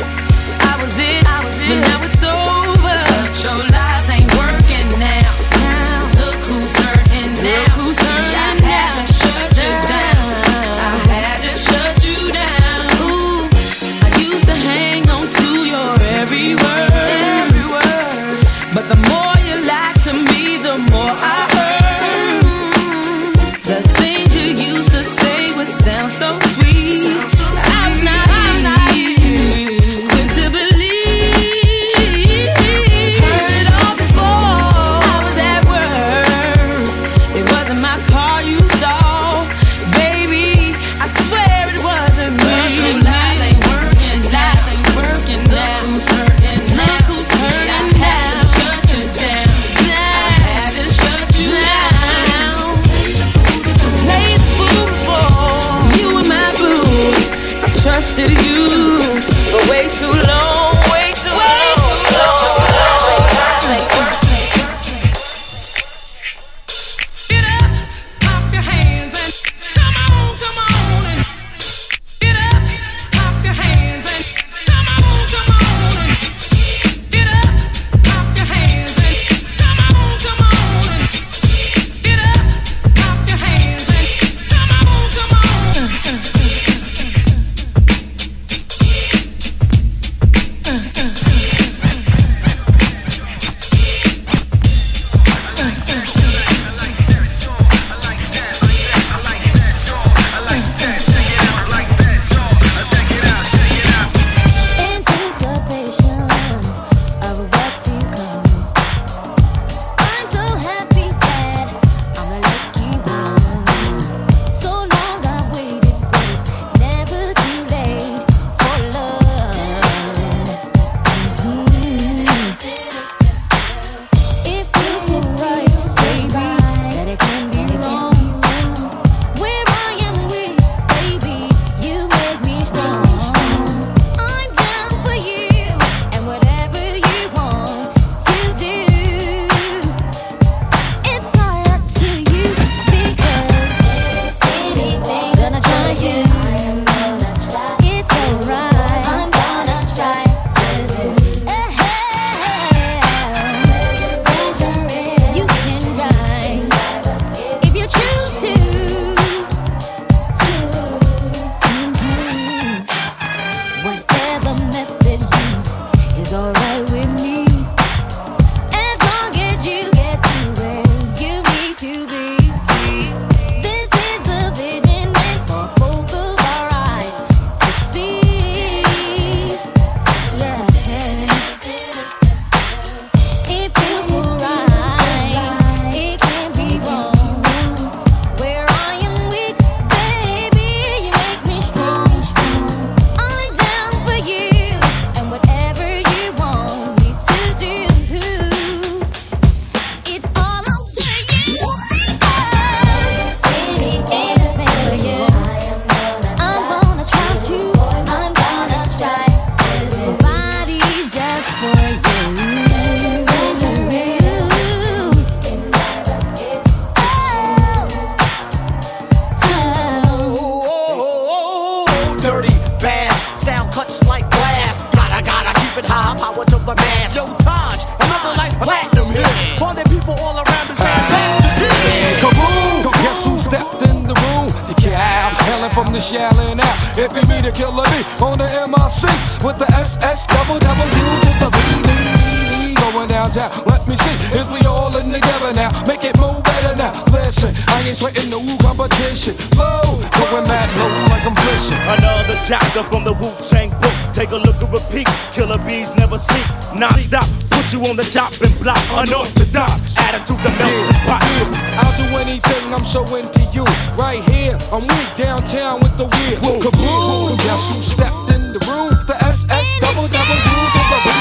to Shaolin out. It be me, the killer B, on the MRC with the SS double to the B. Going downtown, let me see if we all in together now. Make it move better now. Listen, I ain't sweating no competition. Low, going mad low like I'm fishing. Another chapter from the Wu-Tang book. Take a look and repeat. Killer bees never sleep. Non-stop, put you on the chopping block. Unorthodox, attitude the melting pot. I'll do anything, I'm so into you. Right here, I'm weak downtown with the weird. Kaboom! Guess who stepped in the room? The SS double to the B.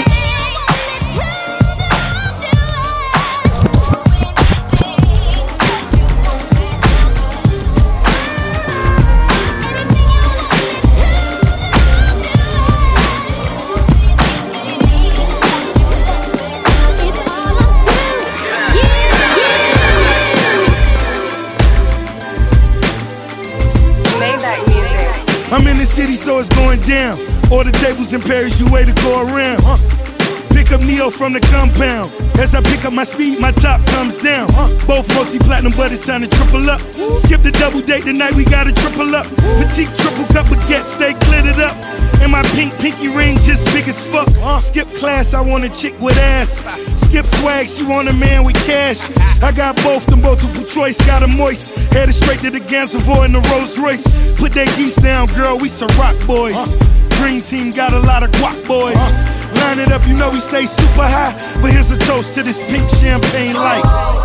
I'm in the city, so it's going down. Order tables in Paris, you way to go around. Pick up Neo from the compound. As I pick up my speed, my top comes down. Both multi-platinum, but it's time to triple up. Skip the double date tonight, we gotta triple up. Petite triple cup baguette, stay glittered up. And my pink pinky ring just big as fuck. Skip class, I want a chick with ass. Skip swag, she want a man with cash. I got both, them multiple choice, got a moist. Headed straight to the Gansevoort in the Rolls Royce. Put that geese down, girl, we some rock boys. Dream team got a lot of guac boys. Line it up, you know we stay super high. But here's a toast to this pink champagne light.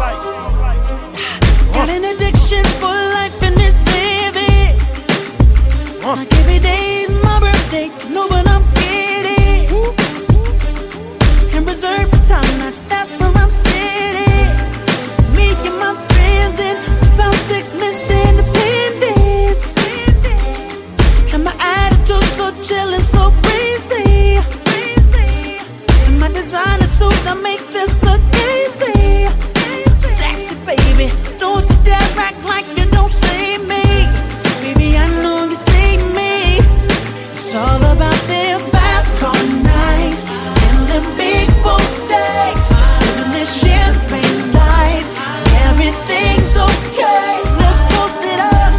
Got an addiction for life in this baby. Like every day is my birthday, no, but I'm kidding. And reserved for time, that's where I'm sitting. Me and my friends and about 6 Miss Independence. And my attitude so chill and so breezy. And my designer suit, I make this look easy. Sexy baby, don't you dare act like you don't see me. Baby, I know you see me. It's all about their fast car nights and the big boat days. Living this champagne life, everything's okay. Let's toast it up.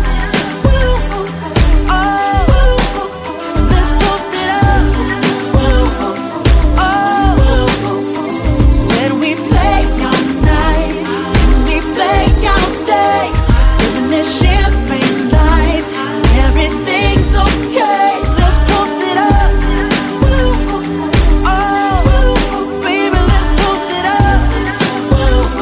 Oh, let's toast it up. Oh, said we play all night and we play all day. Living this champagne life, everything's okay. Let's toast it up. Oh, baby, let's toast it up.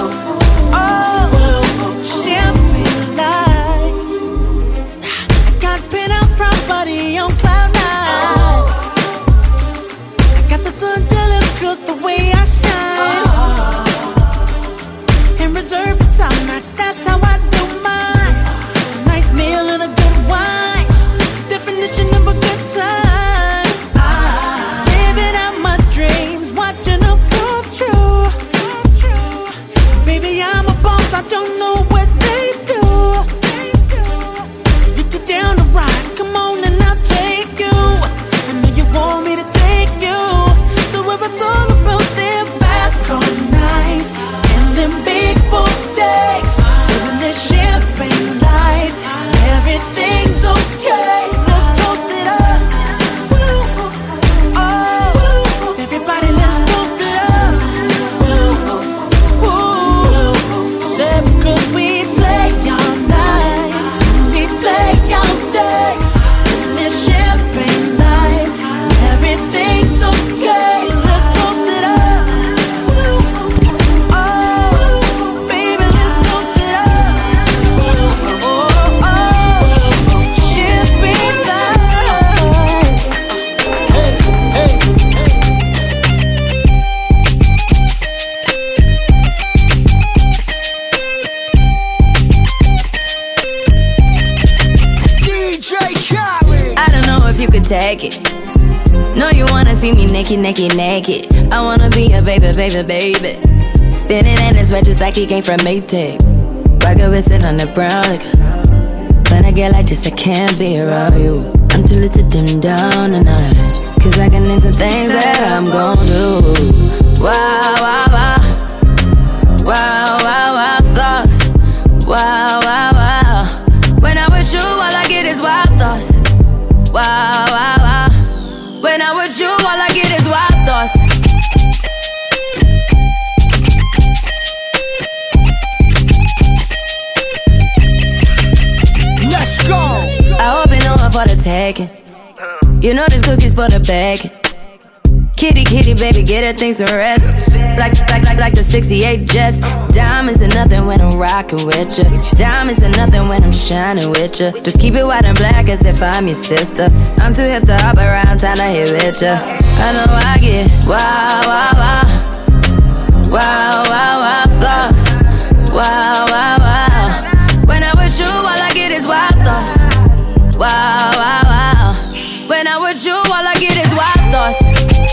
Oh, champagne life. I got penthouse property on cloud nine. I got the sun jealous 'cause the way I shine. And reserved for time nights, that's how I do mine. A nice meal and a good wine, definition of a good time. Living out my dreams, watching them come true. Baby, I'm a boss, I don't know what they do. If you're down to ride, come on and I'll take you. I know you want me to take you to where it's all about their fast car nights and them big boat days. Living this champagne life, everything's okay. Let's toast it up. Oh, everybody, let's toast it up. Said because we play all night, we play all day. Living this champagne life, everything's okay. Let's toast it up. Oh, baby, let's toast it up. Oh, champagne life. DJ Khaled. I don't know if you could take it. No, you wanna see me naked, naked, naked. I wanna be a baby, baby, baby. Spinning in his red just like he came from Maytag. Rocket with it on the brown liquor. When I get like this, I can't be around you. I'm too little to dim down the night. 'Cause I can into things that I'm gon' do. Wow, wow, wow. Wow, wow, wow, thoughts. Wow, wow, wow. When I'm with you, all I get is wow. all I get is wild thoughts. Let's go. I hope you know I'm for the taking. You know this cookie's for the bag. Kitty, kitty, baby, get her things to rest. Like the 68 Jets. Diamonds are nothing when I'm rockin' with ya. Diamonds are nothing when I'm shining with ya. Just keep it white and black as if I'm your sister. I'm too hip to hop around, time to hit with ya. I know I get wow, wow, wow. Wow, wow, wow, thoughts. Wow, wow, wow. When I'm with you, all I get is wild thoughts. Wow, wow, wow. When I'm with you, all I get is wild thoughts.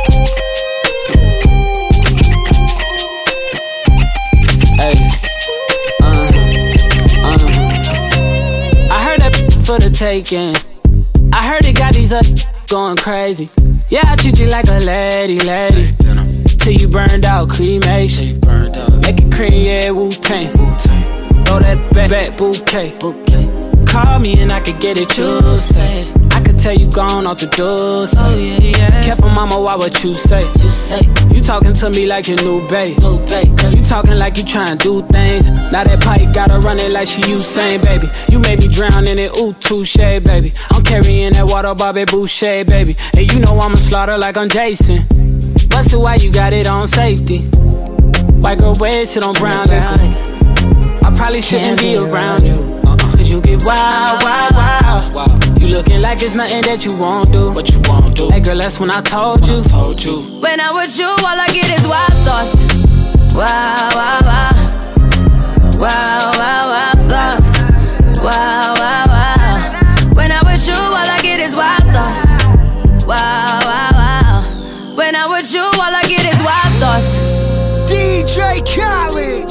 I heard that for the taking. I heard it got these up going crazy. Yeah, I treat you like a lady. Till you burned out, cremation. Make it cream, yeah, Wu-Tang. Throw that back bouquet. Call me and I could get it, you say. I could tell you gone off the door, say. Oh, yeah. Careful, mama, why what you say? You talking to me like your new babe. You talking like you trying to do things. Now that pipe gotta run it like she Usain, baby. You made me drown in it, ooh, touche, baby. I'm carrying that water, Bobby Boucher, baby. And you know I'ma slaughter like I'm Jason. Busted, why you got it on safety? White girl wear shit on brown liquor. I probably shouldn't be around you. Cause you get wild, wild, wild. You looking like it's nothing that you won't do. What you won't do? Hey girl, that's when I told you. When I'm with you, all I get is wild thoughts. Wow, wow, wow. Wow, wow, wow, thoughts. Wow, wow, wow. When I'm with you, all I get is wild thoughts. Wow, wow, wow. When I'm with you, all I get is wild thoughts. DJ Khaled.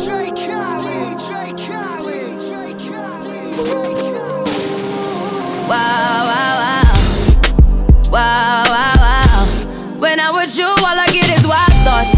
Wow, wow, wow. Wow, wow, wow. When I'm with you, all I get is wild thoughts.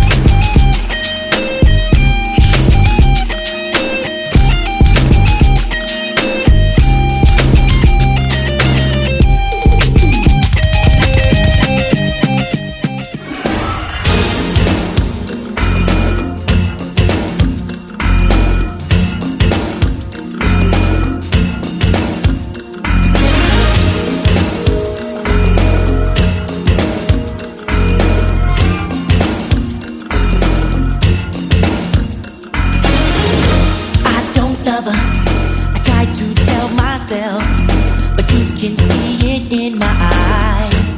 In my eyes,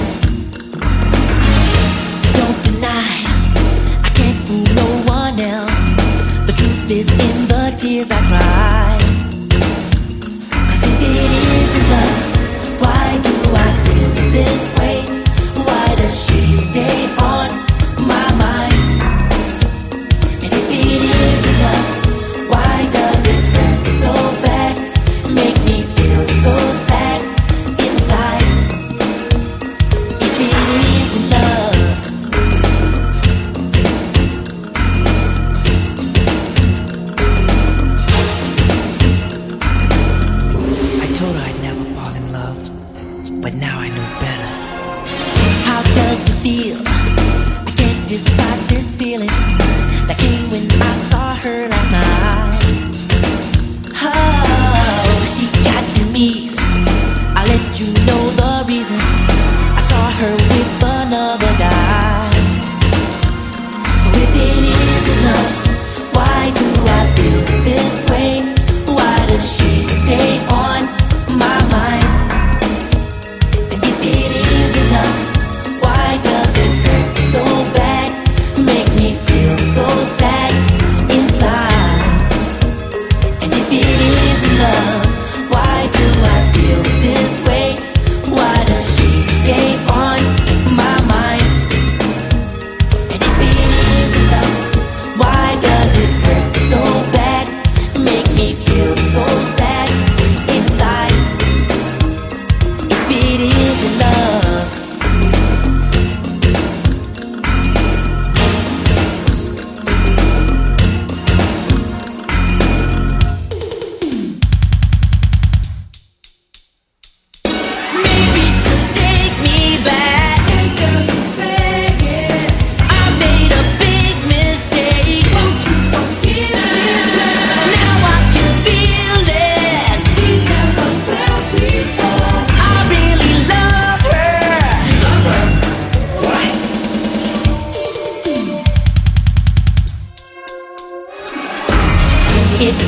so don't deny, I can't fool no one else. The truth is in the tears I cry. Cause if it isn't love, why do I feel this way? Why does she stay on my mind? And if it isn't love, why does it hurt so bad? Make me feel so sad. Describe this feeling that came when I saw her last night. Oh, she got to me. I'll let you know the reason. I saw her with another guy. So if it isn't love, why do I feel this way? Why does she stay on my mind? And if it isn't love, why does it hurt so bad? Make me feel so sad inside. it